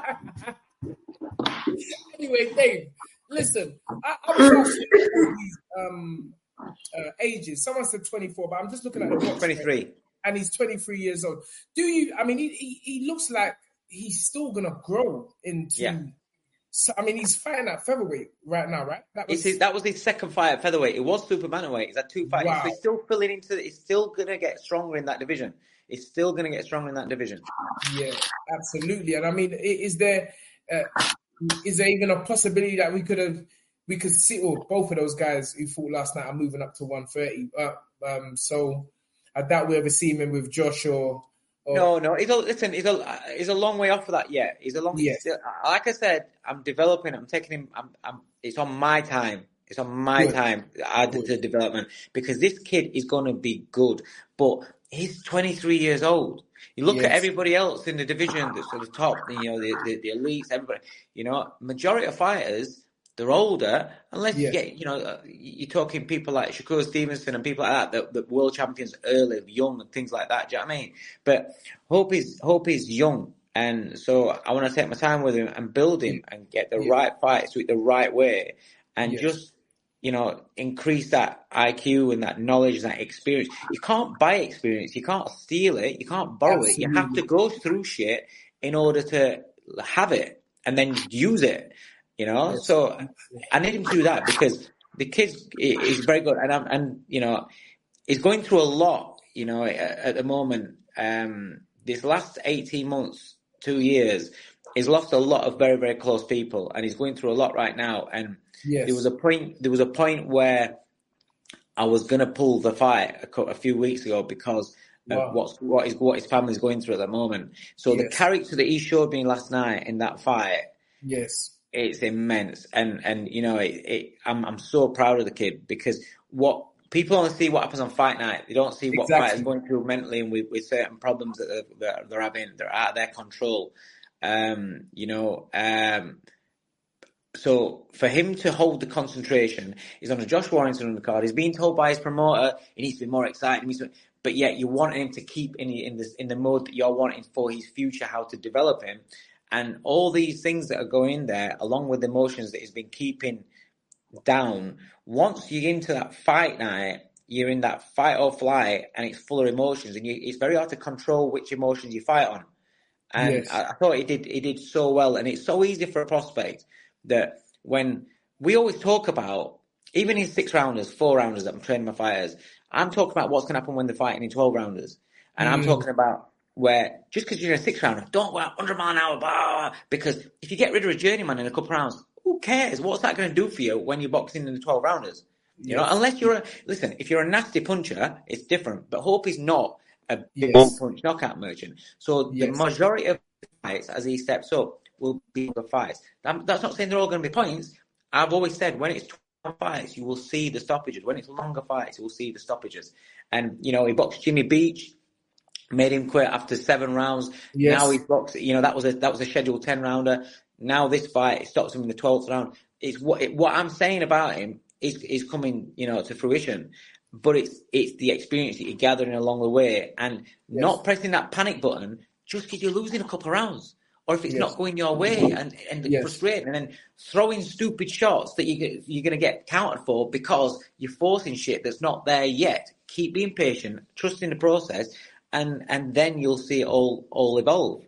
Anyway, Dave, listen. I, I was asking these um, uh, ages. Someone said twenty-four, but I'm just looking at the box. twenty-three. Right? And he's twenty-three years old. Do you? I mean, he he, he looks like he's still gonna grow into. Yeah. So, I mean, he's fighting at featherweight right now, right? That was his, that was his second fight at featherweight. It was super bantamweight. He's had two fights. Wow. So he's still filling into. He's still gonna get stronger in that division. He's still gonna get stronger in that division. Yeah, absolutely. And I mean, is there uh, is there even a possibility that we could have we could see? Or both of those guys who fought last night are moving up to one thirty. Uh, um, so. I doubt we ever see him with Josh or, or... No, no. He's a, listen, he's a he's a long way off of that yet. He's a long. Yeah. Still, like I said, I'm developing. I'm taking him. I'm. I'm it's on my time. It's on my good. time. Add to development because this kid is going to be good. But he's twenty-three years old. You look yes. at everybody else in the division that's at the top. You know, the, the the elites. Everybody. You know, majority of fighters. They're older, unless yeah. you get, you know, you're talking people like Shakur Stevenson and people like that, that, that world champions early, young, and things like that. Do you know what I mean? But Hope is Hope is young, and so I want to take my time with him and build him and get the yeah. right fights with the right way, and yes. just, you know, increase that I Q and that knowledge and that experience. You can't buy experience. You can't steal it. You can't borrow Absolutely. it. You have to go through shit in order to have it and then use it. You know, yes. so I need him to do that because the kid is very good, and I'm, and you know, he's going through a lot. You know, at, at the moment, um, this last eighteen months, two years, he's lost a lot of very, very close people, and he's going through a lot right now. And yes. there was a point, there was a point where I was going to pull the fight a, a few weeks ago because of wow. what's what his what his family's going through at the moment. So yes. the character that he showed me last night in that fight, yes. it's immense, and and you know, it, it, I'm I'm so proud of the kid because what people only see what happens on fight night. They don't see what exactly. fighters going through mentally and with, with certain problems that they're, they're, they're having. They're out of their control. Um, you know, um, so for him to hold the concentration, he's on a Josh Warrington undercard. He's being told by his promoter he needs to be more excited. He needs to, but yet you want him to keep in in this in the mode that you're wanting for his future, how to develop him. And all these things that are going there, along with the emotions that he's been keeping down, once you're into that fight night, you're in that fight or flight, and it's full of emotions, and you, it's very hard to control which emotions you fight on. And yes. I, I thought he did he did so well, and it's so easy for a prospect that when we always talk about, even in six rounders, four rounders that I'm training my fighters, I'm talking about what's going to happen when they're fighting in twelve rounders, and mm. I'm talking about. Where just because you're in a six rounder, don't go out one hundred mile an hour, blah, because if you get rid of a journeyman in a couple of rounds, who cares? What's that going to do for you when you're boxing in the twelve rounders? You yes. know, unless you're a, listen, if you're a nasty puncher, it's different, but Hope is not a big yes. punch knockout merchant. So yes. the majority of fights as he steps up will be the fights. That's not saying they're all going to be points. I've always said when it's twelve fights, you will see the stoppages. When it's longer fights, you will see the stoppages. And, you know, he boxed Jimmy Beach. made him quit after seven rounds. Yes. Now he's boxed. You know, that was a that was a scheduled ten rounder. Now this fight it stops him in the twelfth round. It's what it, what I'm saying about him is is coming, you know, to fruition. But it's it's the experience that you're gathering along the way, and Yes. not pressing that panic button just because you're losing a couple of rounds, or if it's Yes. not going your way, and and Yes. frustrating, and then throwing stupid shots that you you're going to get countered for because you're forcing shit that's not there yet. Keep being patient, trusting the process, and and then you'll see it all all evolve.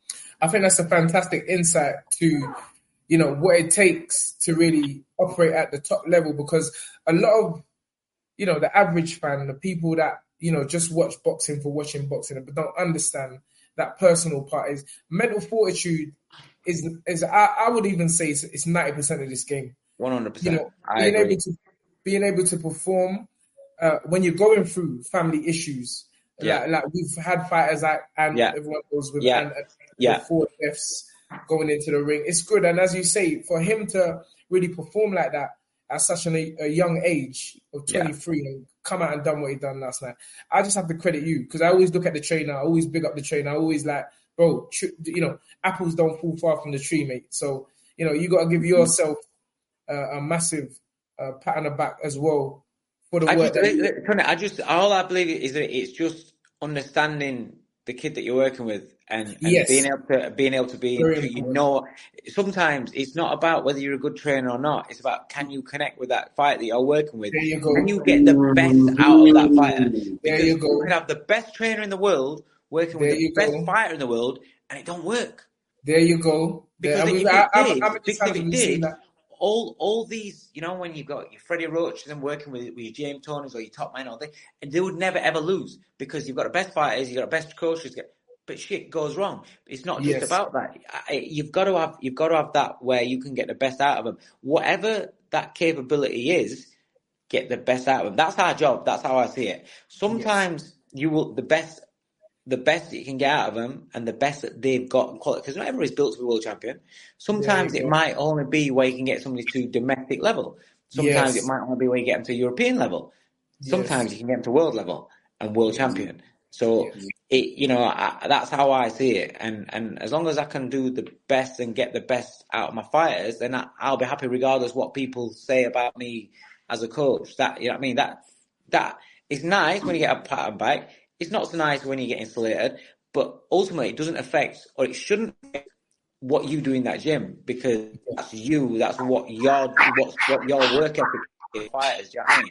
I think that's a fantastic insight to, you know, what it takes to really operate at the top level, because a lot of, you know, the average fan, the people that, you know, just watch boxing for watching boxing but don't understand that personal part is mental fortitude is, is I, I would even say it's, it's ninety percent of this game. one hundred percent. You know, I being agree. able to being able to perform uh, when you're going through family issues. Yeah. Like, like we've had fighters like, and Yeah. everyone goes with Yeah. and, and Yeah. four deaths going into the ring. It's good, and as you say, for him to really perform like that at such an, a young age of twenty-three yeah. and come out and done what he done last night, I just have to credit you, because I always look at the trainer, I always big up the trainer, I always like, bro, you know, apples don't fall far from the tree, mate. So, you know, you got to give yourself uh, a massive uh, pat on the back as well for the I work. just, That you, Tony, I just, all I believe is that it's just understanding the kid that you're working with, and, and yes. being able to being able to be, Very you know, sometimes it's not about whether you're a good trainer or not. It's about, can you connect with that fighter that you're working with? There you go. Can you get the best out of that fighter? There Because you go. you can have the best trainer in the world working with There the you best go. fighter in the world, and it don't work. There you go. Because There, if I, it I, did, I, I, because if it seen did, that. all all these, you know, when you've got your Freddie Roaches and working with, with your James Tonys or your top man all day, and they would never ever lose because you've got the best fighters, you've got the best coaches, but shit goes wrong. It's not just Yes. about that. I, you've got to have you've got to have that where you can get the best out of them. Whatever that capability is, get the best out of them. That's our job. That's how I see it. Sometimes yes. you will the best. The best that you can get out of them, and the best that they've got, because not everybody's built to be world champion. Sometimes it go. might only be where you can get somebody to domestic level. Sometimes yes. it might only be where you get them to European level. Sometimes yes. you can get them to world level and world yes. champion. So yes. it, you know, I, that's how I see it. And and as long as I can do the best and get the best out of my fighters, then I, I'll be happy regardless what people say about me as a coach. That you know what I mean. That that is nice when you get a pat on the back. It's not so nice when you get insulated, but ultimately it doesn't affect, or it shouldn't affect, what you do in that gym, because that's you. That's what your what, what your work ethic is. Fighters, do you know what I mean?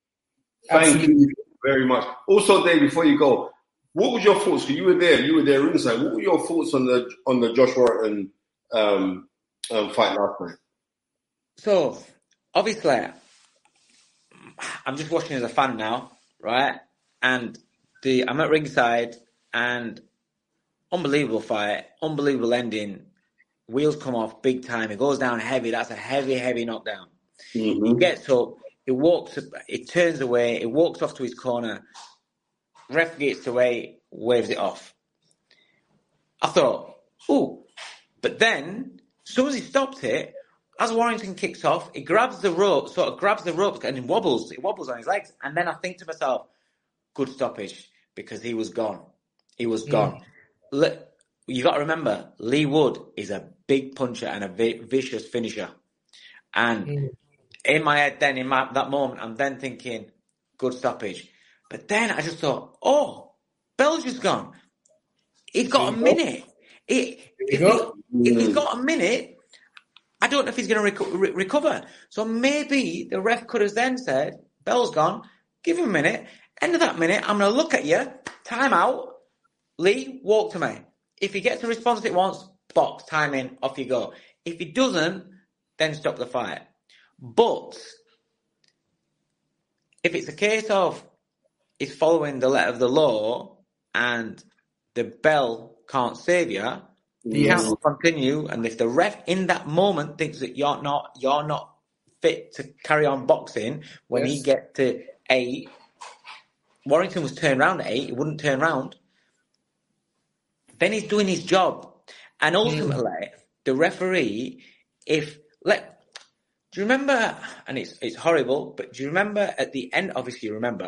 Thank Absolutely. you very much. Also, Dave, before you go, what was your thoughts? Because you were there, you were there ringside. What were your thoughts on the on the Josh Warrington um, um, fight last night? So obviously, I'm just watching as a fan now, right? And The, I'm at ringside, and unbelievable fight, unbelievable ending. Wheels come off big time. It goes down heavy. That's a heavy, heavy knockdown. Mm-hmm. He gets up. He walks. It turns away. It walks off to his corner. Ref gets away, waves it off. I thought, ooh. But then, as soon as he stopped it, as Warrington kicks off, he grabs the rope, sort of grabs the rope, and he wobbles. It wobbles on his legs. And then I think to myself, good stoppage. Because he was gone. He was gone. Mm. Look, you got to remember, Lee Wood is a big puncher and a vi- vicious finisher. And mm. in my head then, in my, that moment, I'm then thinking, good stoppage. But then I just thought, oh, Bell's just gone. He's got a minute. He, if, he, if he's got a minute, I don't know if he's going to reco- re- recover. So maybe the ref could have then said, Bell's gone, give him a minute. End of that minute, I'm going to look at you, time out, Lee, walk to me. If he gets a response it wants, box, time in, off you go. If he doesn't, then stop the fight. But if it's a case of it's following the letter of the law and the bell can't save you, the count will continue. And if the ref in that moment thinks that you're not you're not fit to carry on boxing, when yes. he gets to eight, Warrington was turned round at eight. He wouldn't turn round. Then he's doing his job. And ultimately, mm. the referee, if... let, do you remember... And it's it's horrible, but do you remember at the end... Obviously, you remember.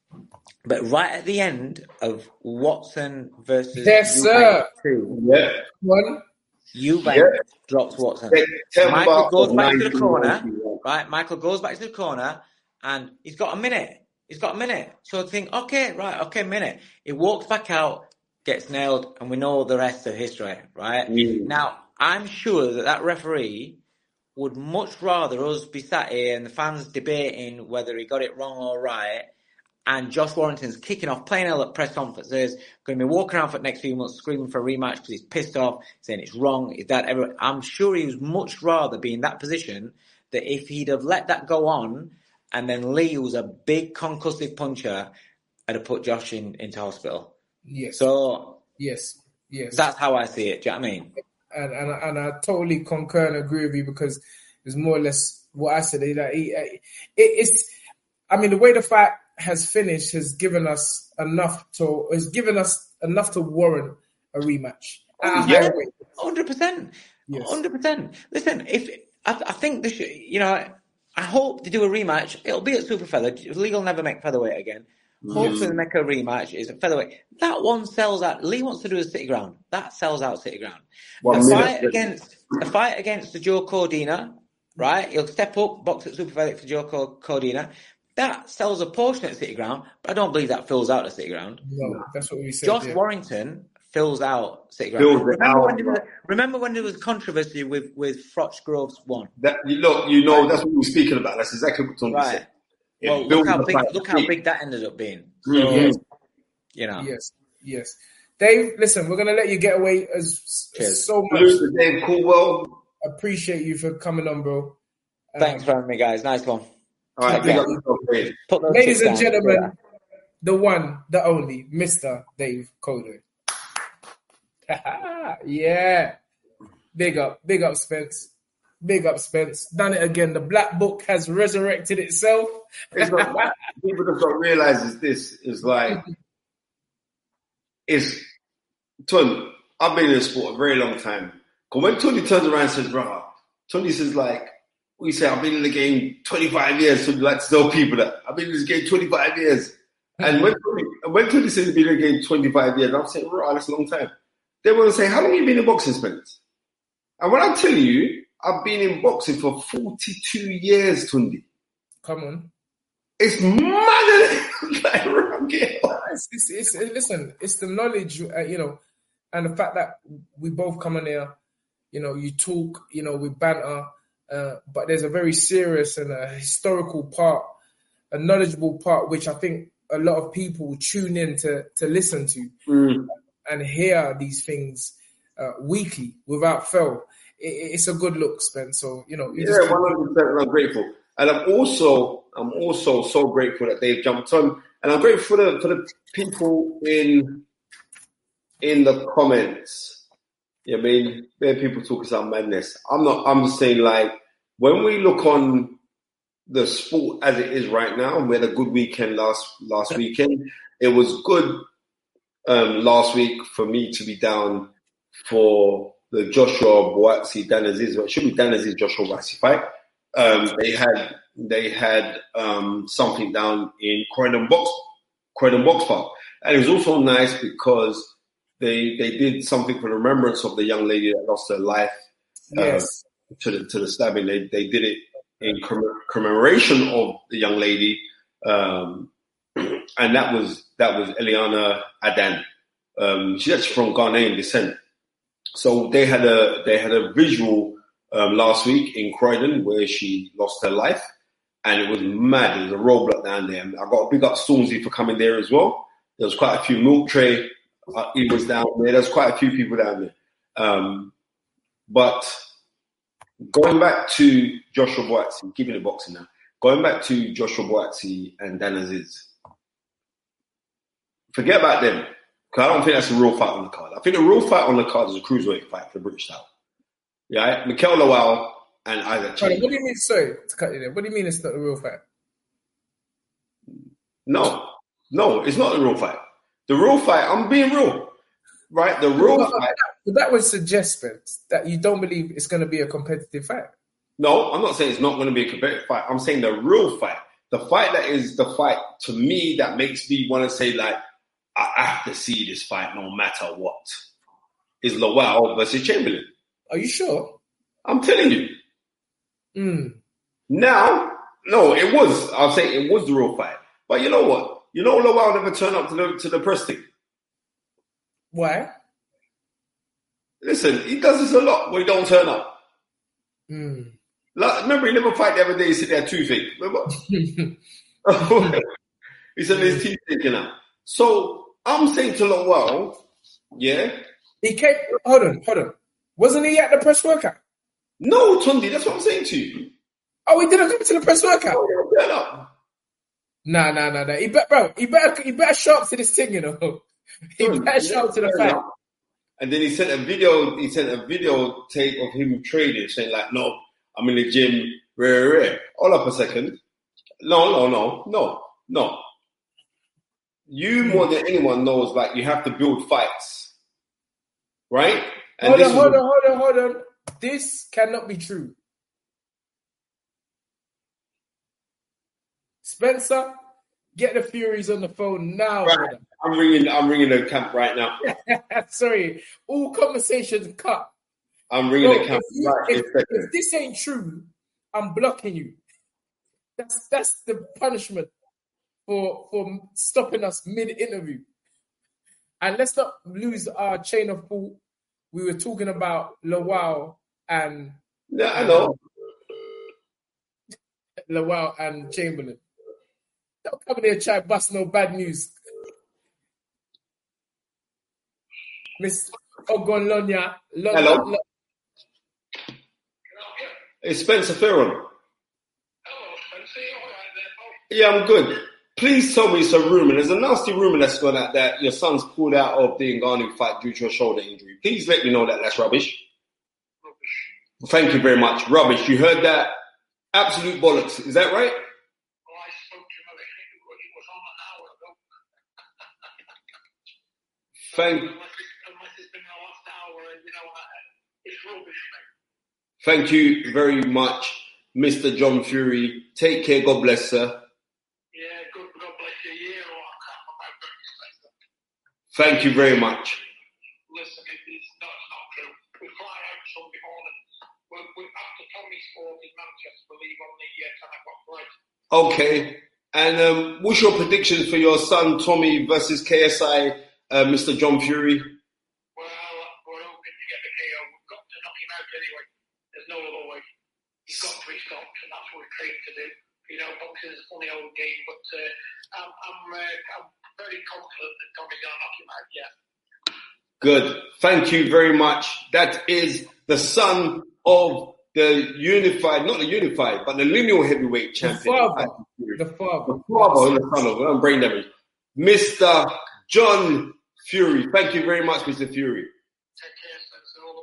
But right at the end of Watson versus Yes, Eubank sir. two, Yeah. One. Eubank Yeah. drops Watson. September Michael goes of back to the nineteen corner, ninety-one. right? Michael goes back to the corner, and he's got a minute. He's got a minute. So I think, okay, right, okay, minute. He walks back out, gets nailed, and we know the rest of history, right? Mm. Now, I'm sure that that referee would much rather us be sat here and the fans debating whether he got it wrong or right, and Josh Warrington's kicking off, playing ill at press conferences, going to be walking around for the next few months screaming for a rematch because he's pissed off, saying it's wrong. Is that ever? I'm sure he was much rather be in that position that if he'd have let that go on, and then Lee, who was a big concussive puncher, had have put Josh in, into hospital. Yes. So yes, yes. that's how I see it. Do you know what I mean? And and and I totally concur and agree with you because it's more or less what I said. That he, it, it's, I mean, the way the fight has finished has given us enough to has given us enough to warrant a rematch. At a Yeah, higher weight. hundred percent, Yes. hundred percent. Listen, if I, I think this, should, you know, I, I hope they do a rematch. It'll be at super feather. Lee will never make featherweight again. Hopefully, they make a rematch. Is at featherweight. That one sells out. Lee wants to do a City Ground. That sells out City Ground. One a minute. fight against a fight against the Joe Cordina, right? He'll step up, box at super featherweight for Joe Cordina. That sells a portion at City Ground, but I don't believe that fills out the City Ground. No, that's what we said. Josh yeah. Warrington fills out City Ground. Fills it Remember out. when, there was, remember when there was controversy with with Froch Groves one? That you look, you know, that's what we were speaking about. That's exactly what Tony Right. said. It Well, look builds how the big fight. look how big that ended up being. So, Mm. Yes. you know, Yes, yes. Dave, listen, we're gonna let you get away as, Cheers. as so much. Salute to Dave Coolwell. Appreciate you for coming on, bro. Um, thanks for having me, guys. Nice one. All right, big Okay. up yourself, Dave. Put those Ladies chicks and down. gentlemen, the one, the only, Mister Dave Coder. Yeah. Big up, big up, Spence. Big up, Spence. Done it again. The Black Book has resurrected itself. It's not that. People just don't realize is this is like it's Tony. I've been in this sport a very long time. Because when Tony turns around and says, "Brah," Tony says like, we say, "I've been in the game twenty-five years." So we like to tell people that I've been in this game twenty-five years. And when Tony, when Tony says he's been in the game twenty-five years, I'm saying, "Right, that's a long time." They want to say, "How long have you been in boxing, Spence?" And when I tell you, I've been in boxing for forty-two years, Tundi. Come on. It's mad. Like, It's, it's, it's, listen, it's the knowledge, uh, you know, and the fact that we both come in here, you know, you talk, you know, we banter, uh, but there's a very serious and a historical part, a knowledgeable part, which I think a lot of people tune in to, to listen to Mm. and hear these things uh, weekly without fail. It, it's a good look, Spence. So, you know, you just Yeah, keep- one hundred percent. I'm grateful, and I'm also I'm also so grateful that they've jumped on, and I'm grateful for the for the people in in the comments. Yeah, I mean, there are people talking some madness. I'm not. I'm just saying, like, when we look on the sport as it is right now, we had a good weekend last last weekend. It was good um, last week for me to be down for the Joshua Buatsi Dan Aziz. Well, it should be Dan Aziz Joshua Buatsi fight. Um, they had they had um, something down in Croydon Box Croydon Box Park, and it was also nice because they they did something for the remembrance of the young lady that lost her life uh, yes. to the to the stabbing. They they did it in comm- commemoration of the young lady, um, and that was that was Eliana Adan. Um, she's actually from Ghanaian descent. So they had a they had a visual um, last week in Croydon where she lost her life, and it was mad. There was a roadblock down there. I got a big up Stormzy for coming there as well. There was quite a few milk tray. Uh, he was down there. There's quite a few people down there. Um, but going back to Joshua Buatsi, keeping it boxing now. Going back to Joshua Buatsi and Dan Aziz. Forget about them. Because I don't think that's a real fight on the card. I think the real fight on the card is a cruiserweight fight for the British title. Yeah, Mikel Lowell and Isaac Sorry, Chambers. what do you mean, sorry, to cut you there? What do you mean it's not a real fight? No, no, it's not the real fight. The real fight, I'm being real, right? The real But fight. that, that would suggest, Spence, that you don't believe it's going to be a competitive fight. No, I'm not saying it's not going to be a competitive fight. I'm saying the real fight. the fight that is the fight to me that makes me want to say, like, I have to see this fight no matter what, is Lawal versus Chamberlain. Are you sure? I'm telling you. Mm. Now, no, it was. I'll say it was the real fight. But you know what? You know Lawal never turned up to the to the press thing. Why? Listen, he does this a lot where he don't turn up. Mm. Like, remember, he never fight the other day. He said he had toothache. Remember? He said his teeth taken out. So I'm saying to Lawal, yeah. He came. Hold on, hold on. Wasn't he at the press workout? No, Tundi, that's what I'm saying to you. Oh, he didn't come to the press workout. Oh, turn up. Nah, nah, nah, nah. He better, bro. He better, he better show up to this thing, you know. He Tundi, better show up to the fight. And then he sent a video. He sent a video tape of him training, saying like, "No, I'm in the gym." Rare, rare. Hold up a second. No, no, no, no, no. You more than anyone knows, like, you have to build fights, right? And Hold this on, was- hold on, hold on, hold on. This cannot be true. Spencer, get the Furies on the phone now. Right. I'm ringing. I'm ringing the camp right now. brother. Sorry, all conversations cut. I'm ringing Bro, the camp if, you- right if- this second. if this ain't true, I'm blocking you. That's that's the punishment for for stopping us mid-interview. And let's not lose our chain of thought. We were talking about Lawal and Yeah, I know. Lawal and Chamberlain. Don't come in here and try to bust no bad news. Miss Ogonlonya. Lon- Hello? Lon- It's Spencer Ferron. Hello, Spencer. You all right there, pal? Yeah, I'm good. Please tell me it's a rumor. There's a nasty rumor that's gone out that your son's pulled out of the Ngannou fight due to a shoulder injury. Please let me know that that's rubbish. Rubbish. Thank you very much. Rubbish. You heard that? Absolute bollocks. Is that right? Well, I spoke to him. I think it was it was on an hour ago. Thank, Unless, it, unless it's been the last hour, and you know, uh, it's rubbish, mate. thank you very much, Mister John Fury. Take care. God bless, sir. Yeah, good. God bless you. Yeah, or I can't remember it. Thank you very much. Listen, it, it's not, it's not true. We fly out Sunday morning. We're, we're after Tommy's sport in Manchester. We leave on the uh, ten o'clock flight. Okay. And um, what's your predictions for your son Tommy versus K S I, uh, Mister John Fury? Well, we're hoping to get the K O. We've got to knock him out anyway. There's no other way. He's got to be stopped, and that's what we're trained to do. You know, boxing is a funny old game, but uh, I'm, I'm, uh, I'm very confident that Tommy's going to knock him out, yeah. Good. Thank you very much. That is the son of the unified, not the unified, but the lineal heavyweight the champion. father. The father. The father and the son of, I'm brain damage. Mister John Fury. Thank you very much, Mister Fury. Take care, Spencer. All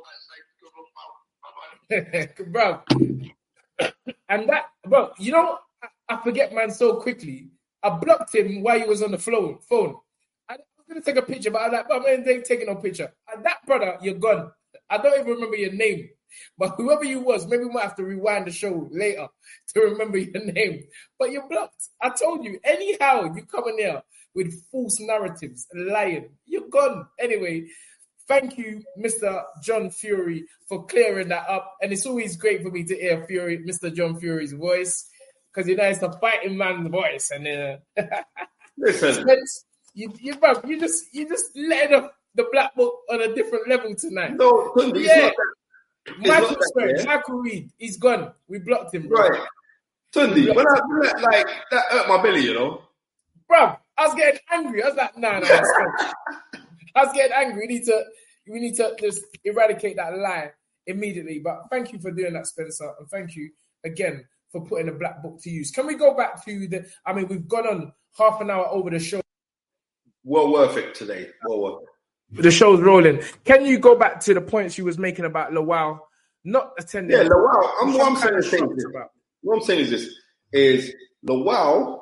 the best, mate. Good luck, pal. Bye-bye. Bro. And that, bro, you know, I, I forget, man, so quickly. I blocked him while he was on the phone. phone. I was going to take a picture, but I was like, but man, they ain't taking no picture. And that brother, you're gone. I don't even remember your name. But whoever you was, maybe we might have to rewind the show later to remember your name. But you're blocked. I told you, anyhow, you come in here with false narratives, lying. You're gone. Anyway, thank you, Mister John Fury, for clearing that up. And it's always great for me to hear Fury, Mister John Fury's voice, because you know it's a fighting man's voice. And uh, Listen, Spence, you, you, bro, you just you just letting up the black book on a different level tonight. no, Tundi, it's Yeah. not that. It's Michael, not that, sorry, yeah? Michael Reed, he's gone. We blocked him, bro. Right. Tundi, when I, when I, like, that hurt my belly, you know? Bro, I was getting angry. I was like, nah, nah, let's go. I was getting angry. We need to, we need to just eradicate that lie immediately. But thank you for doing that, Spencer, and thank you again for putting the black book to use. Can we go back to the? I mean, we've gone on half an hour over the show. Well worth it today. Well worth it. The show's rolling. Can you go back to the points you was making about Lawal not attending? Yeah, Lawal, I'm, what I'm Some saying kind is of this. shocked about. What I'm saying is this, is Lawal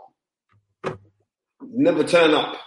never turn up,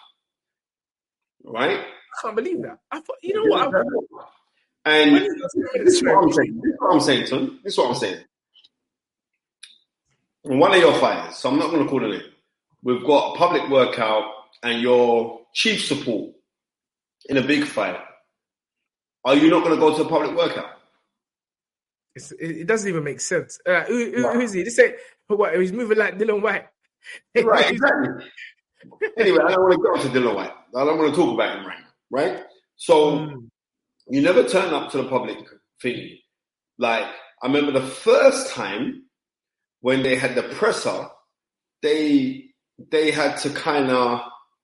right? I can't believe that. I thought, you know what? I, And When you- this is what I'm saying. This is what I'm saying, son. This is what I'm saying. one of your fighters, so I'm not going to call the name, we've got a public workout and your chief support in a big fight, are you not going to go to a public workout? It's, it, it doesn't even make sense. Uh, who, who, who is he? This ain't what he's moving like Dylan White. Right, exactly. Anyway, I don't want to go to Dylan White. I don't want to talk about him right now, right? So mm. you never turn up to the public thing. Like, I remember the first time when they had the presser, they they had to kind of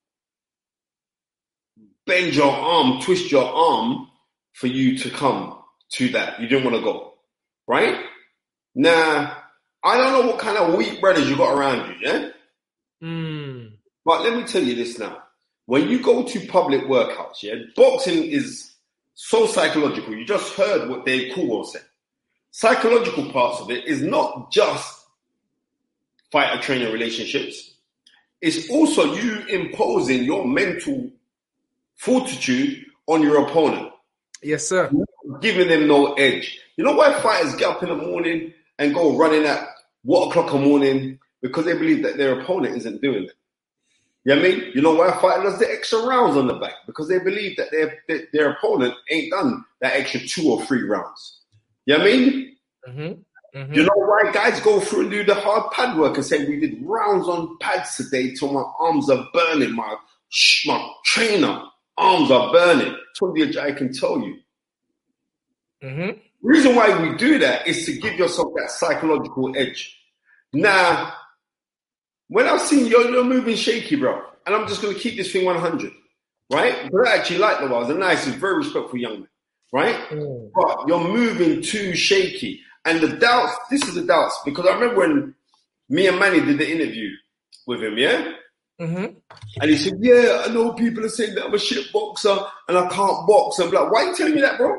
bend your arm, twist your arm for you to come to that. You didn't want to go, right? Now, I don't know what kind of weak brothers you got around you, yeah? Mm. But let me tell you this now. When you go to public workouts, yeah, boxing is so psychological. You just heard what Dave Coolwell said. Psychological parts of it is not just fighter-trainer relationships. It's also you imposing your mental fortitude on your opponent. Yes, sir. Giving them no edge. You know why fighters get up in the morning and go running at one o'clock in the morning? Because they believe that their opponent isn't doing it. You know what I mean? You know why a fighter does the extra rounds on the back? Because they believe that their their, their opponent ain't done that extra two or three rounds. You know what I mean? Mm-hmm. Mm-hmm. You know why guys go through and do the hard pad work and say, we did rounds on pads today till my arms are burning, my, my trainer arms are burning. Tunde I can tell you. Mm-hmm. The reason why we do that is to give yourself that psychological edge. Now, when I've seen you're, you're moving shaky, bro, and I'm just going to keep this thing one hundred, right? But I actually like the Wild. He's a nice, very respectful young man, right? Mm. But you're moving too shaky. And the doubts, this is the doubts, because I remember when me and Manny did the interview with him, yeah? Mm-hmm. And he said, yeah, I know people are saying that I'm a shit boxer and I can't box. I'm like, why are you telling me that, bro?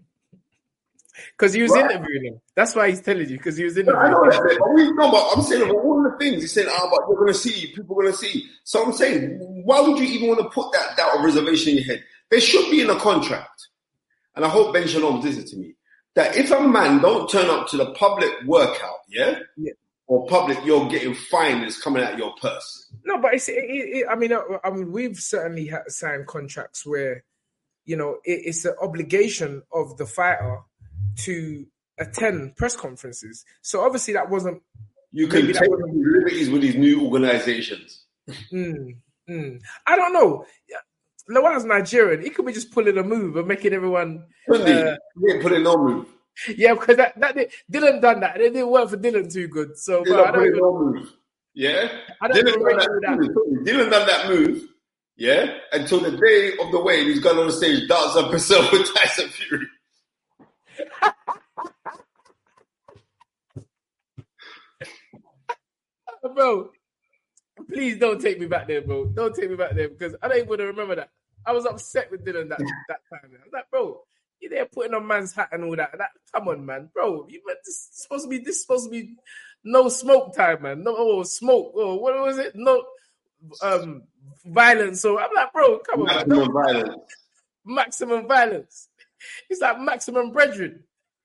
Because he was right. interviewing him. That's why he's telling you, because he was interviewing no, I know him. that, but we, no, but I'm saying about all the things. He's saying, oh, but you're going to see, people are going to see. So I'm saying, why would you even want to put that doubt or reservation in your head? There should be in a contract. And I hope Ben Shalom does it to me. That if a man don't turn up to the public workout, yeah, yeah. or public, you're getting fined, it's coming out of your purse. No, but it's, it, it, I mean, I mean, we've certainly had signed contracts where, you know, it, it's an obligation of the fighter to attend press conferences. So obviously that wasn't. You can take liberties with these new organizations. Mm, mm. I don't know. Lawan's Nigerian. He could be just pulling a move and making everyone. Uh, he ain't pulling no move. Yeah, because that, that Dylan done that. It didn't work for Dylan too good. So Dylan but I don't pulling even, no move. Yeah, I don't Dylan even done that, that. Move. Dylan done that move. Yeah, until the day of the weigh, he's gone on the stage, dance up himself with Tyson Fury. Bro, please don't take me back there, bro. Don't take me back there because I don't even want to remember that. I was upset with Dylan that that time. I was like, bro, you're there putting on man's hat and all that. that come on, man, bro. You this is supposed to be this is supposed to be no smoke time, man. No oh, smoke. Oh, what was it? No um violence. So I'm like, bro, come on, maximum man. violence. Maximum violence. It's like maximum brethren.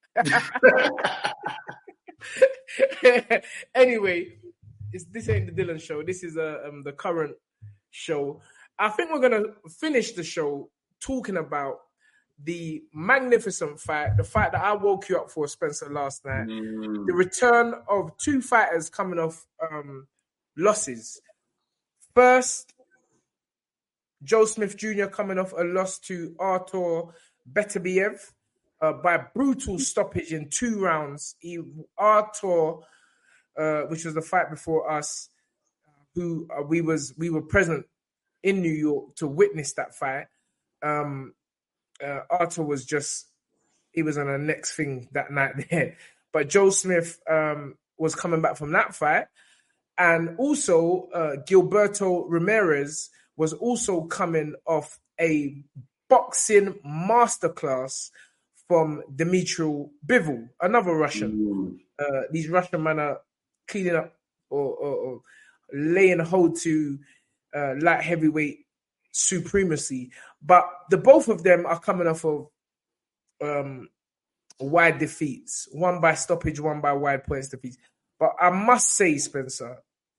Anyway, it's, this ain't the Dylan show. This is uh, um, the current show. I think we're going to finish the show talking about the magnificent fight, the fight that I woke you up for, Spencer, last night. Mm. The return of two fighters coming off um, losses. First, Joe Smith Junior coming off a loss to Artur Beterbiev uh, by brutal stoppage in two rounds. He, Artur, uh, which was the fight before us, who uh, we was we were present in New York to witness that fight. Um, uh, Artur was just, he was on the next thing that night there. But Joe Smith um, was coming back from that fight. And also, uh, Gilberto Ramirez was also coming off a boxing masterclass from Dmitry Bivol, another Russian. Uh, these Russian men are cleaning up or, or, or laying hold to uh, light heavyweight supremacy. But the both of them are coming off of um, wide defeats, one by stoppage, one by wide points defeats. But I must say, Spencer,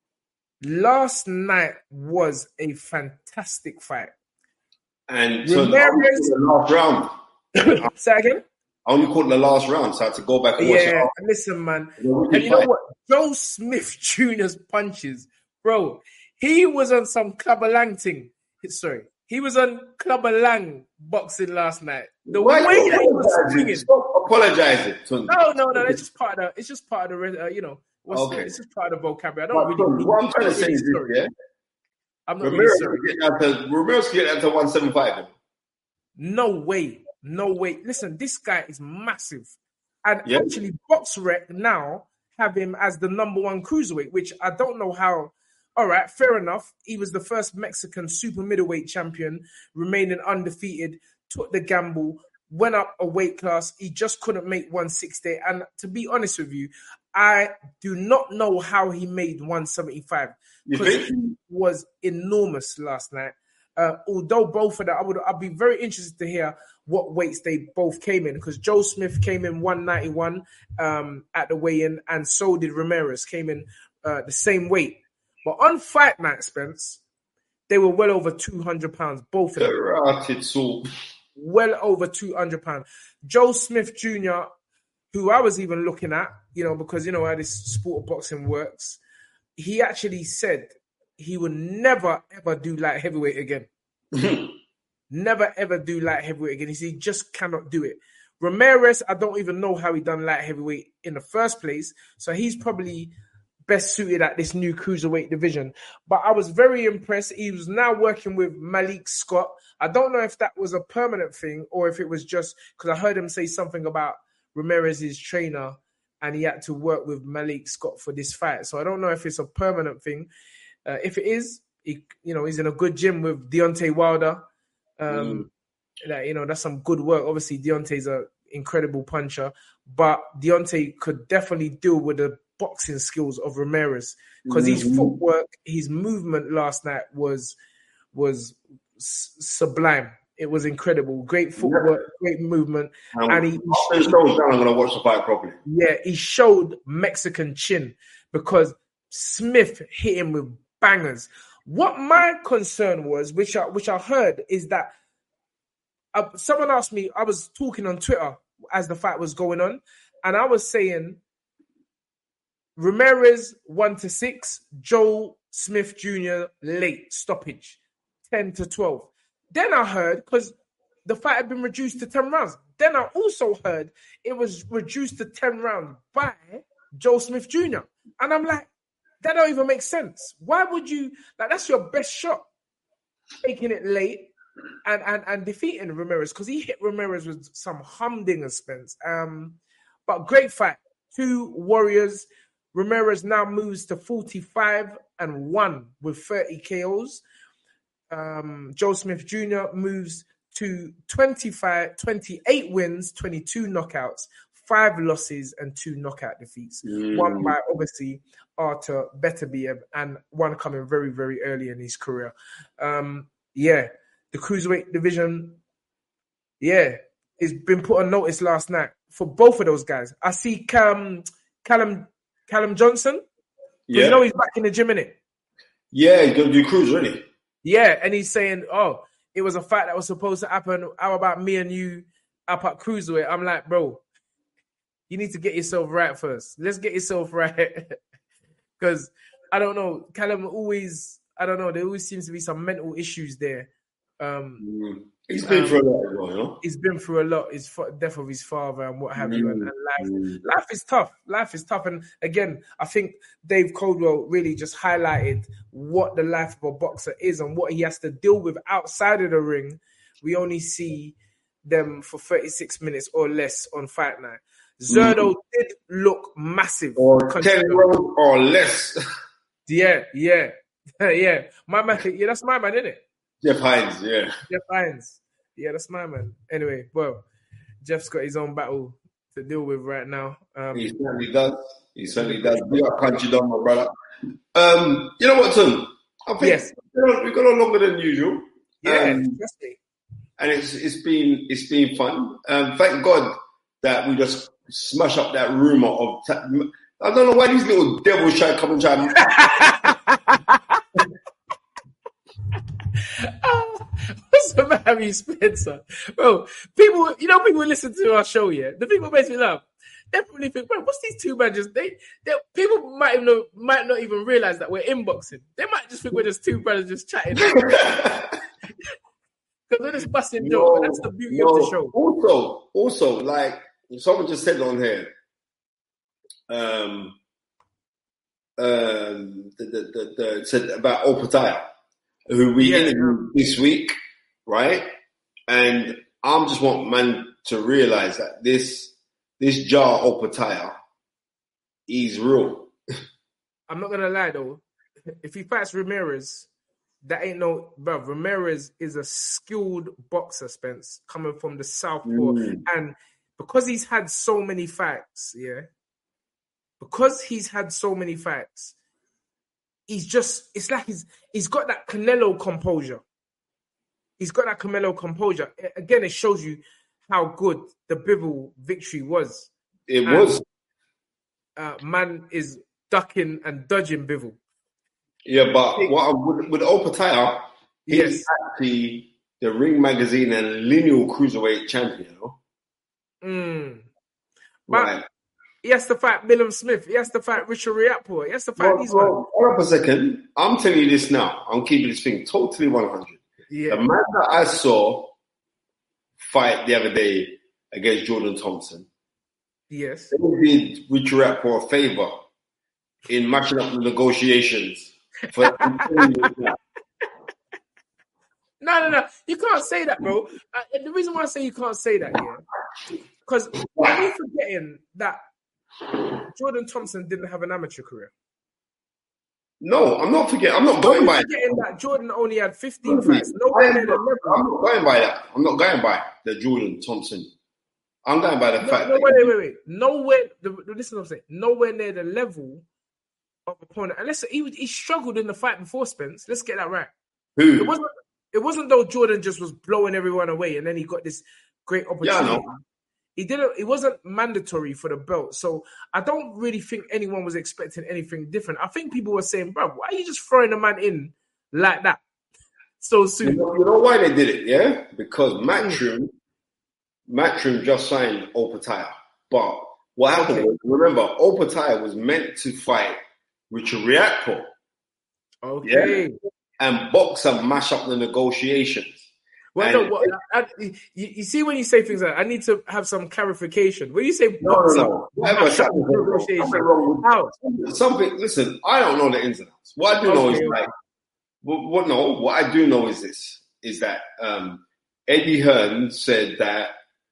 last night was a fantastic fight. And so Ramirez, the last round. Say again? I only caught the last round, so I had to go back and watch it. Yeah, after. listen, man. Yeah, And you know what? Joe Smith Junior's punches, bro, he was on some Clubber Lang thing. Sorry. He was on Clubber Lang boxing last night. The Why way that he was swinging. Stop apologizing. No, no, no. It's just part of the, it's just part of the, uh, you know, what's Okay. it's just part of the vocabulary. I don't But, really. what I'm trying to I'm say really is this, sorry. yeah? I'm not Ramirez really sorry. can get down to, Ramirez can get down to one seventy-five. No way. No way. Listen, this guy is massive. And Yeah. actually, BoxRec now have him as the number one cruiserweight, which I don't know how. All right, fair enough. He was the first Mexican super middleweight champion, remaining undefeated, took the gamble, went up a weight class. He just couldn't make one sixty. And to be honest with you, I do not know how he made one seventy-five. You Because think? he was enormous last night. Uh, although both of them, I would, I'd be very interested to hear what weights they both came in. Because Joe Smith came in one ninety-one um, at the weigh-in, and so did Ramirez, came in uh, the same weight. But on fight night, Spence, they were well over two hundred pounds, both of them. Karate salt. Well over two hundred pounds. Joe Smith Junior, who I was even looking at, you know, because, you know, how this sport of boxing works, he actually said he would never, ever do light heavyweight again. Never, ever do light heavyweight again. He said he just cannot do it. Ramirez, I don't even know how he done light heavyweight in the first place. So he's probably best suited at this new cruiserweight division. But I was very impressed. He was now working with Malik Scott. I don't know if that was a permanent thing or if it was just because I heard him say something about Ramirez's trainer and he had to work with Malik Scott for this fight. So I don't know if it's a permanent thing. Uh, if it is, he, you know, he's in a good gym with Deontay Wilder. Um, mm. that, you know, that's some good work. Obviously, Deontay's an incredible puncher, but Deontay could definitely deal with the boxing skills of Ramirez because mm-hmm. his footwork, his movement last night was was s- sublime. It was incredible. Great footwork, yeah. great movement, um, and he, he, he down, I'm going to watch the fight properly. Yeah, he showed Mexican chin because Smith hit him with bangers. What my concern was, which I which I heard, is that uh, someone asked me. I was talking on Twitter as the fight was going on, and I was saying Ramirez one to six, Joe Smith Junior late stoppage, ten to twelve. Then I heard because the fight had been reduced to ten rounds. Then I also heard it was reduced to ten rounds by Joe Smith Junior, and I'm like, that don't even make sense. Why would you like? That's your best shot, taking it late and and and defeating Ramirez because he hit Ramirez with some humdinger, Spence. Um, but great fight, two warriors. Ramirez now moves to forty-five and one with thirty K Os. Um, Joe Smith Junior moves to twenty-five, twenty-eight wins, twenty-two knockouts, five losses, and two knockout defeats. Mm. One by, obviously, Artur Beterbiev, and one coming very, very early in his career. Um, yeah, the cruiserweight division, yeah, it's been put on notice last night for both of those guys. I see Callum, Callum, Callum Johnson. Yeah. You know he's back in the gym, innit? Yeah, he's going to do cruise, really. Yeah, and he's saying, oh, it was a fight that was supposed to happen. How about me and you up at cruiserweight? I'm like, bro, you need to get yourself right first. Let's get yourself right. Because, I don't know, Callum always, I don't know, there always seems to be some mental issues there. Um, mm. He's been um, through a lot as well, you know? He's been through a lot. His death of his father and what have mm. you. And, and life, mm. life is tough. Life is tough. And again, I think Dave Coldwell really just highlighted what the life of a boxer is and what he has to deal with outside of the ring. We only see them for thirty-six minutes or less on fight night. Zurdo mm. did look massive. Or ten rounds or less. Yeah, yeah, yeah. My man, yeah, that's my man, isn't it? Jeff Hines, yeah. Jeff Hines. Yeah, that's my man. Anyway, well, Jeff's got his own battle to deal with right now. Um, he certainly does. He certainly does. We got punchy down, my brother. Um, you know what, Tim? I think yes. we've gone on longer than usual. Yeah, um, definitely. And it's it's been it's been fun. Um, thank God that we just smash up that rumor of ta- I don't know why these little devils try to come and try and... Oh, what's the matter with you, Spencer? Bro, people, you know, people listen to our show, yeah? The people makes me laugh. They probably think, bro, what's these two man just... They, they, people might, even know, might not even realize that we're inboxing. They might just think we're just two brothers just chatting. Because we're just busting jokes, but that's the beauty no. of the show. Also, also, like, someone just said on here, um, um, the, the, the, the, said about Opataya, who we yeah, interviewed yeah. this week, right? And I just want man to realize that this this Jar Opataya is real. I'm not gonna lie though, if he fights Ramirez, that ain't no, bro. Ramirez is a skilled boxer, Spence, coming from the southpaw, mm. and because he's had so many fights, yeah. Because he's had so many fights, he's just, it's like he's he's got that Canelo composure. He's got that Canelo composure. Again, it shows you how good the Bivol victory was. It and, was. Uh, man is ducking and dodging Bivol. Yeah, but what with, with Opataya, he's yes. actually the Ring Magazine and lineal cruiserweight champion, you know? Mm. But right. He has to fight Milam Smith. He has to fight Richard Riakporhe. He has to fight well, these well, ones. Hold up a second. I'm telling you this now. I'm keeping this thing totally one hundred. Yeah. The man that I saw fight the other day against Jordan Thompson, yes, they did Richard Riakporhe a favor in matching up the negotiations. For no, no, no. You can't say that, bro. Uh, the reason why I say you can't say that, yeah, because are you forgetting that Jordan Thompson didn't have an amateur career? No, I'm not forgetting. I'm not going by forgetting that Jordan only had fifteen fights. Nowhere near the level. I'm not going by that. I'm not going by the Jordan Thompson. I'm going by the no, fact. No, wait, wait, wait, wait. Nowhere. The, listen, what I'm saying. Nowhere near the level of opponent. And listen, he he struggled in the fight before Spence. Let's get that right. Who? It wasn't. It wasn't though Jordan just was blowing everyone away, and then he got this great opportunity. Yeah, I know. He didn't. It wasn't mandatory for the belt, so I don't really think anyone was expecting anything different. I think people were saying, "Bro, why are you just throwing a man in like that so soon?" You know, you know why they did it? Yeah, because Matchroom, Matchroom just signed Opataya, but what happened okay. was, remember, Opataya was meant to fight Richard Riakporhe. Okay. Yeah? And box and mash up the negotiations. Well, and, no, what, I, I, you, you see when you say things like that, I need to have some clarification. When you say no, box no, no. Whatever, something, something wrong with how? Something, listen, I don't know the ins and outs. What I do okay, know is okay. like, what, what, no, what I do know is this, is that um, Eddie Hearn said that,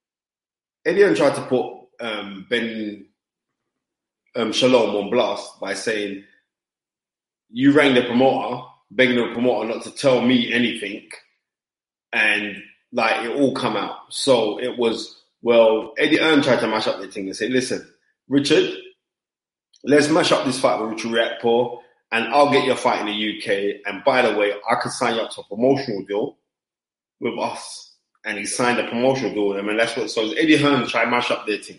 Eddie Hearn tried to put um, Ben um, Shalom on blast by saying, you rang the promoter, begging the promoter not to tell me anything, and like it all come out. So it was, well, Eddie Hearn tried to mash up the thing and say, listen, Richard, let's mash up this fight with Richard Riakporhe, and I'll get your fight in the U K. And by the way, I could sign you up to a promotional deal with us. And he signed a promotional deal with them, and that's what. So Eddie Hearn tried to mash up their team.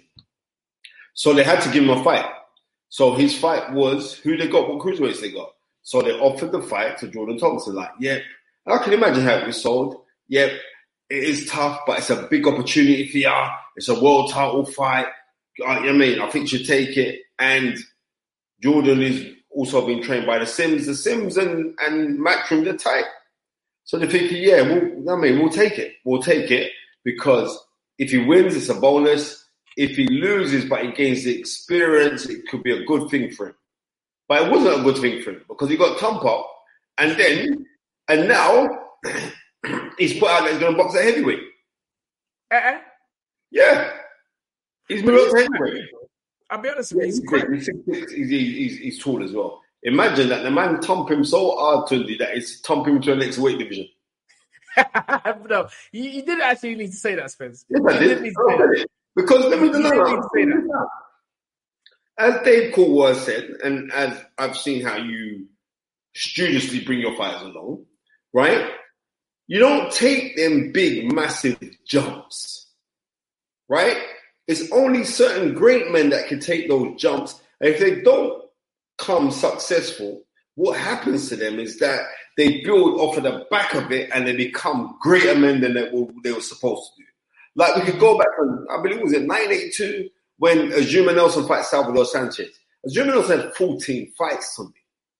So they had to give him a fight. So his fight was who they got, what cruiserweights they got. So they offered the fight to Jordan Thompson. Like, yeah, I can imagine how it was sold. Yeah, it is tough, but it's a big opportunity for you. It's a world title fight. You know what I mean? I think you should take it. And Jordan is also being trained by the Sims. The Sims and, and Matchroom, they're tight. So they're thinking, yeah, we'll, I mean, we'll take it. We'll take it because if he wins, it's a bonus. If he loses, but he gains the experience, it could be a good thing for him. But it wasn't a good thing for him because he got thump up, and then, and now he's put out that he's going to box at heavyweight. Uh-uh. Yeah, he's moved up to heavyweight. I'll be honest with yeah, you, he's, he's, he's, he's, he's tall as well. Imagine that the man thump him so hard to that it's thump him to the next weight division. No, you, you didn't actually need to say that, Spence. Yes, I did. Need to say that. Because let me you didn't need to say that. As Dave Courtois said, and as I've seen how you studiously bring your fighters along, right? You don't take them big, massive jumps, right? It's only certain great men that can take those jumps And if they don't come successful, what happens to them is that they build off of the back of it and they become greater men than they were, they were supposed to do. Like we could go back and I believe it was in nineteen eighty-two when Azuma Nelson fights Salvador Sanchez. Azuma Nelson had fourteen fights to me.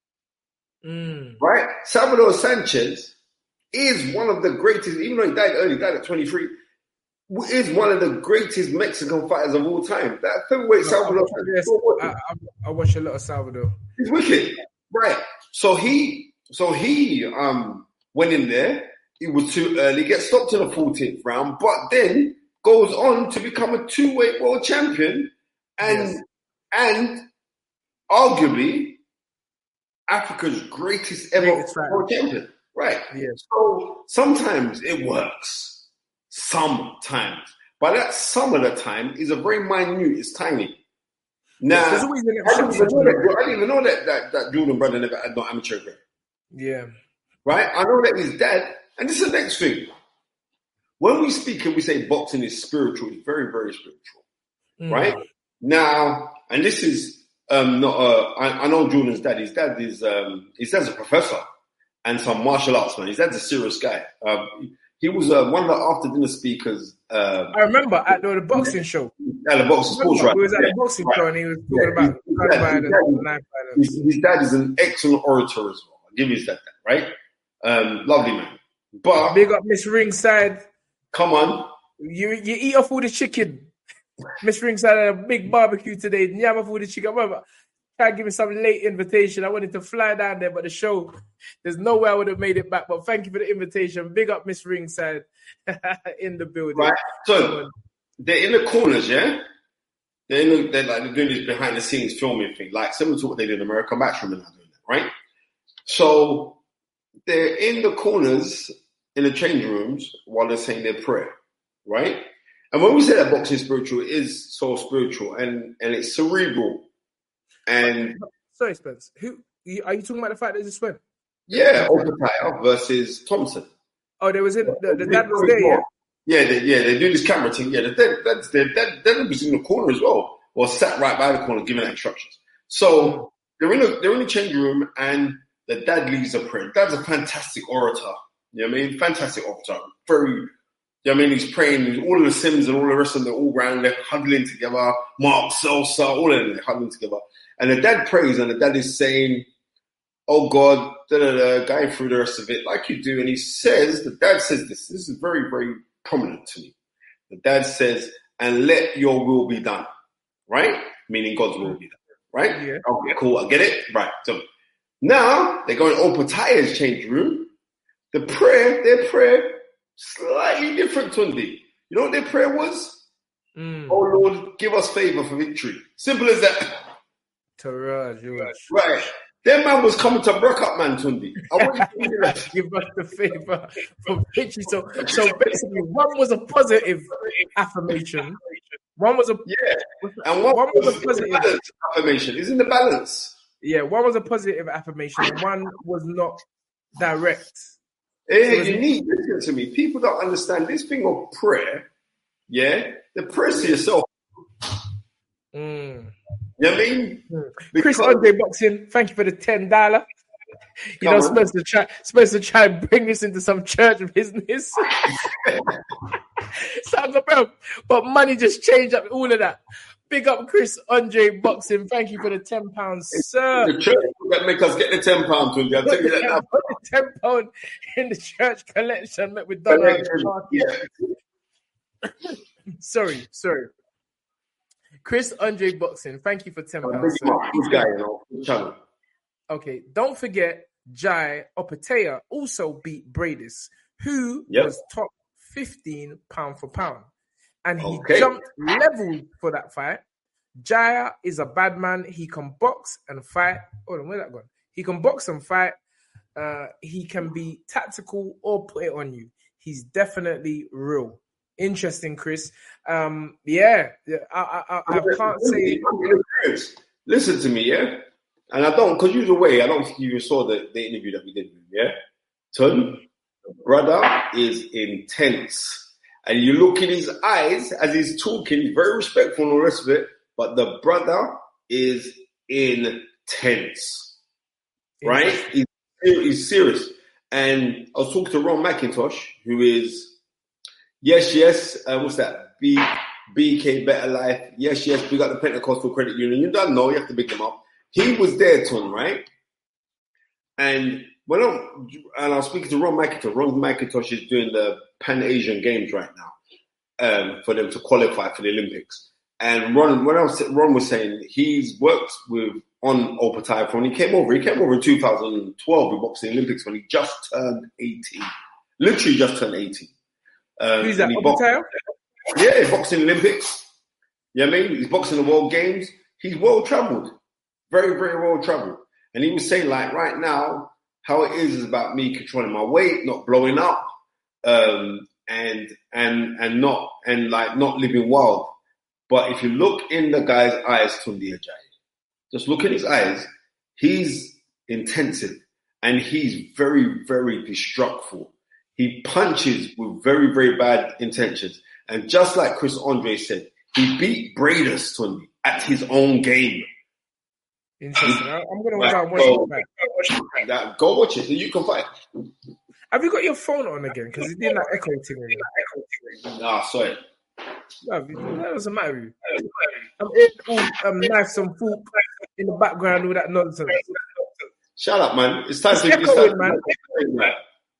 Mm. Right? Salvador Sanchez is one of the greatest, even though he died early, he died at twenty-three, is one of the greatest Mexican fighters of all time. That featherweight Salvador Sanchez. I, I, I watch a lot of Salvador. He's wicked. Right. So he so he um went in there. It was too early, gets stopped in the fourteenth round, but then goes on to become a two-weight world champion and yes. and arguably Africa's greatest ever greatest world champion. Right. Yes. So sometimes it works. Sometimes. But that some of the time is a very minute, it's tiny. Now, yes, always an I, didn't even know that, I didn't even know that, that, that Jordan brother never had no amateur career. Yeah. Right? I know that his dad, and this is the next thing. When we speak and we say boxing is spiritual, it's very, very spiritual. Mm. Right? Now, and this is um, not, uh, I, I know Jordan's dad. His dad is, um, his dad's a professor and some martial arts man. His dad's a serious guy. Um, he was uh, one of the after dinner speakers. Uh, I remember at the, the boxing show. At the boxing sports, right? He was at yeah, the boxing right. show and he was talking yeah, about his, dad, his, his, his dad is an excellent orator as well. I'll give his dad that, right? Um, lovely man. But big up Miss Ringside. Come on. You you eat off all the chicken. Miss Ringside had a big barbecue today. Yam off all the chicken. Remember, try to give me some late invitation. I wanted to fly down there, but the show, there's no way I would have made it back. But thank you for the invitation. Big up Miss Ringside in the building. Right. So they're in the corners, yeah? They're, in the, they're, like, they're doing this behind the scenes filming thing, like similar to what they did in America. Matchroom and doing that, right? So they're in the corners in the change rooms while they're saying their prayer, right? And when we say that boxing is spiritual, it is so spiritual and, and it's cerebral. And sorry, Spence, who are you talking about? The fight that just went? Yeah, Opetaia versus Thompson. Oh, there was it. The, the dad was there. Yeah, yeah, they, yeah. They do this camera thing. Yeah, the dad, that's their dad. Dad was in the corner as well, or sat right by the corner giving instructions. So they're in a, they're in the change room, and the dad leads a prayer. Dad's a fantastic orator. You know what I mean? Fantastic orator. Very, you know what I mean? He's praying. All of the Sims and all the rest of them, they're all around. They're huddling together. Mark, Sosa, all of them, they're huddling together. And the dad prays, and the dad is saying, oh God, da da da, going through the rest of it like you do. And he says, the dad says this. This is very, very prominent to me. The dad says, and let your will be done. Right? Meaning God's will be done. Right? Yeah. Okay, cool. I get it. Right. So now they go in Opetaia's change room. The prayer, their prayer, slightly different, Tundi. You know what their prayer was? Mm. Oh Lord, give us favor for victory. Simple as that. Taraj, right. That man was coming to break up, man, Tundi. I want you to that. Give us the favor for victory. So, so basically, one was a positive affirmation. One was a yeah, and one, one was, was a positive affirmation. It's in the balance. Yeah, one was a positive affirmation, and one was not direct. Hey, so you need listen to me. People don't understand this thing of prayer. Yeah, the prayer to yourself. Mm. You know what I mean? Mm. Chris Andre Boxing, thank you for the ten dollar. You know, supposed to try, supposed to try and bring this into some church business. Sounds about, but money just changed up all of that. Big up Chris Andre Boxing. Thank you for the ten pounds, sir. The church that make us get the ten pounds, Tundi. I'll tell you that now. Put the ten pound in the church collection met with Donald. Yeah. sorry, sorry. Chris Andre Boxing, thank you for ten pounds. This guy, you know, okay, don't forget Jai Opetaia also beat Bradis, who yep. was top fifteen pound for pound. And he okay. jumped levels for that fight. Jaya is a bad man. He can box and fight. Hold on, where's that gone? He can box and fight. Uh, he can be tactical or put it on you. He's definitely real. Interesting, Chris. Um, yeah, I, I, I, I can't say. Listen to me, yeah? And I don't, because you was away, I don't think you even saw the, the interview that we did with him, yeah? Ton, the brother is intense. And you look in his eyes as he's talking, he's very respectful and all the rest of it, but the brother is intense, right? He's, he's serious. And I was talking to Ron McIntosh, who is, yes, yes, uh, what's that? B, BK Better Life. Yes, yes, we got the Pentecostal Credit Union. You don't know, you have to pick them up. He was there, Ton, right? And when I'm, and I was speaking to Ron McIntosh. Ron McIntosh is doing the Pan Asian Games right now um, for them to qualify for the Olympics. And Ron, when I was, Ron was saying he's worked with on Opetaia when he came over. He came over in two thousand twelve with boxing Olympics when he just turned eighteen. Literally just turned eighteen. Um, Who's that? he Opetaia? boxed, yeah, boxing Olympics. Yeah, you know I mean, he's boxing the World Games. He's well travelled, very, very well travelled. And he was saying, like, right now, how it is is about me controlling my weight, not blowing up, um, and and and not and like not living wild. But if you look in the guy's eyes, Tunde Ajayi, just look in his eyes, he's intensive and he's very, very destructful. He punches with very, very bad intentions. And just like Chris Andre said, he beat Bradus, Tunde, at his own game. Interesting. I'm going to go and watch it back. Go watch it. You can find it. Have you got your phone on again? Because it's doing that echo thing. Ah, sorry. No, that doesn't matter. I'm in all um, knives and fork in the background, all that nonsense. Shut up, man. It's time it's to echoing, it's time man. To...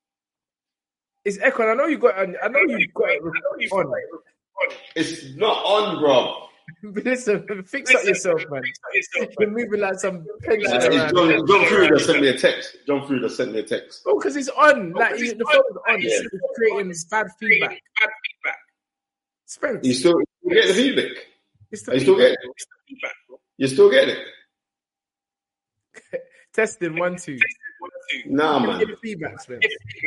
It's echoing. I know you got. I know you got it on. It's not on, bro. But listen, fix up yourself, man. You're moving like some pension uh, around. John, John Fruder sent me a text. John Fruder sent me a text. Oh, because it's on. Like you, the phone's on. Yeah. It's creating bad feedback. Bad feedback. Spence. You still you get the feedback? It's the Are you still getting it? You still getting it? Testing one, two. Nah, man. Get the feedback, Spence.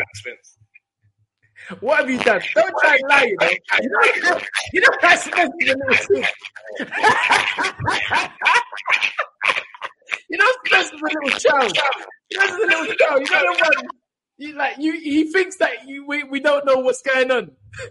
What have you done? Don't try and lie, you know. You know, you know how Spence is a little kid. You know Spence is a little child. Spence is a little child. You know the one. You like you. He thinks that you we, we don't know what's going on,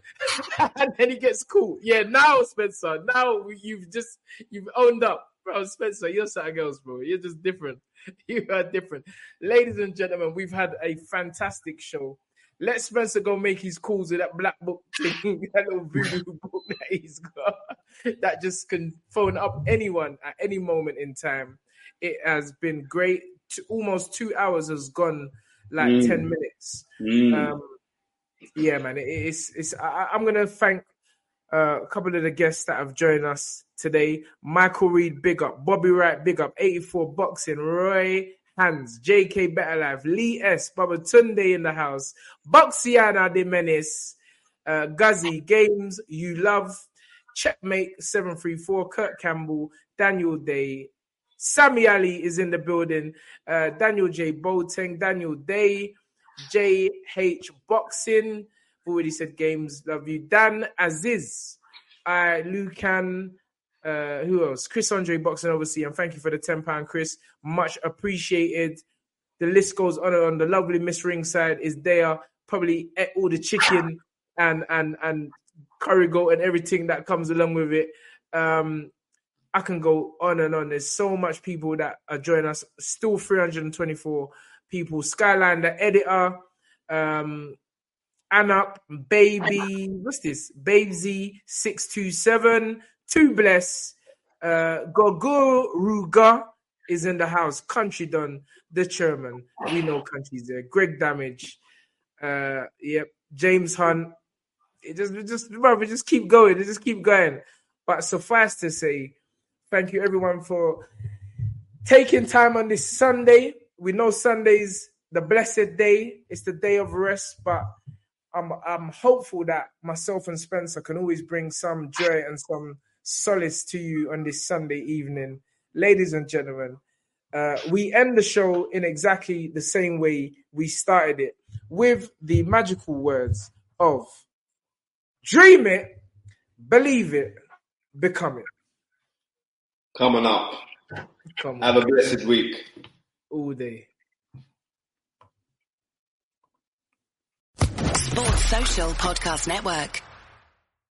and then he gets cool. Yeah, now Spencer, now you've just you've owned up, bro. Spencer, you're something else, bro. You're just different. You are different, ladies and gentlemen. We've had a fantastic show. Let Spencer go make his calls with that black book thing, that little voodoo book that he's got, that just can phone up anyone at any moment in time. It has been great. Almost two hours has gone. Like mm. ten minutes. Mm. Um, yeah, man. It, it's it's. I, I'm gonna thank uh, a couple of the guests that have joined us today. Michael Reed, big up. Bobby Wright, big up. eighty-four Boxing. Roy Hands. J K Better Life. Lee S. Baba Tunde in the house. Boxiana de Menace. Uh, Guzzy Games. You Love. Checkmate seven three four. Kurt Campbell. Daniel Day. Sammy Ali is in the building. Uh, Daniel J. Boateng, Daniel Day, J H Boxing. Already said games. Love you. Dan Aziz, uh, Lucan. Uh, who else? Chris Andre Boxing, obviously. And thank you for the ten pounds, Chris. Much appreciated. The list goes on and on. The lovely Miss Ringside is there. Probably ate all the chicken and and and curry goat and everything that comes along with it. Um, I can go on and on. There's so much people that are joining us. Still three hundred twenty-four people. Skyline, the editor. Um, Anup, Baby. What's this? Babesy six two seven. Two Bless. Uh, Gogo Ruga is in the house. Country Don, the chairman. We know Country's there. Greg Damage. Uh, yep. James Hunt. It just, it just, remember, just keep going. It just keep going. But suffice to say, thank you, everyone, for taking time on this Sunday. We know Sunday's the blessed day. It's the day of rest, but I'm I'm hopeful that myself and Spencer can always bring some joy and some solace to you on this Sunday evening. Ladies and gentlemen, uh, we end the show in exactly the same way we started it, with the magical words of dream it, believe it, become it. Coming up. Come Have a blessed week. All day. Sports Social Podcast Network.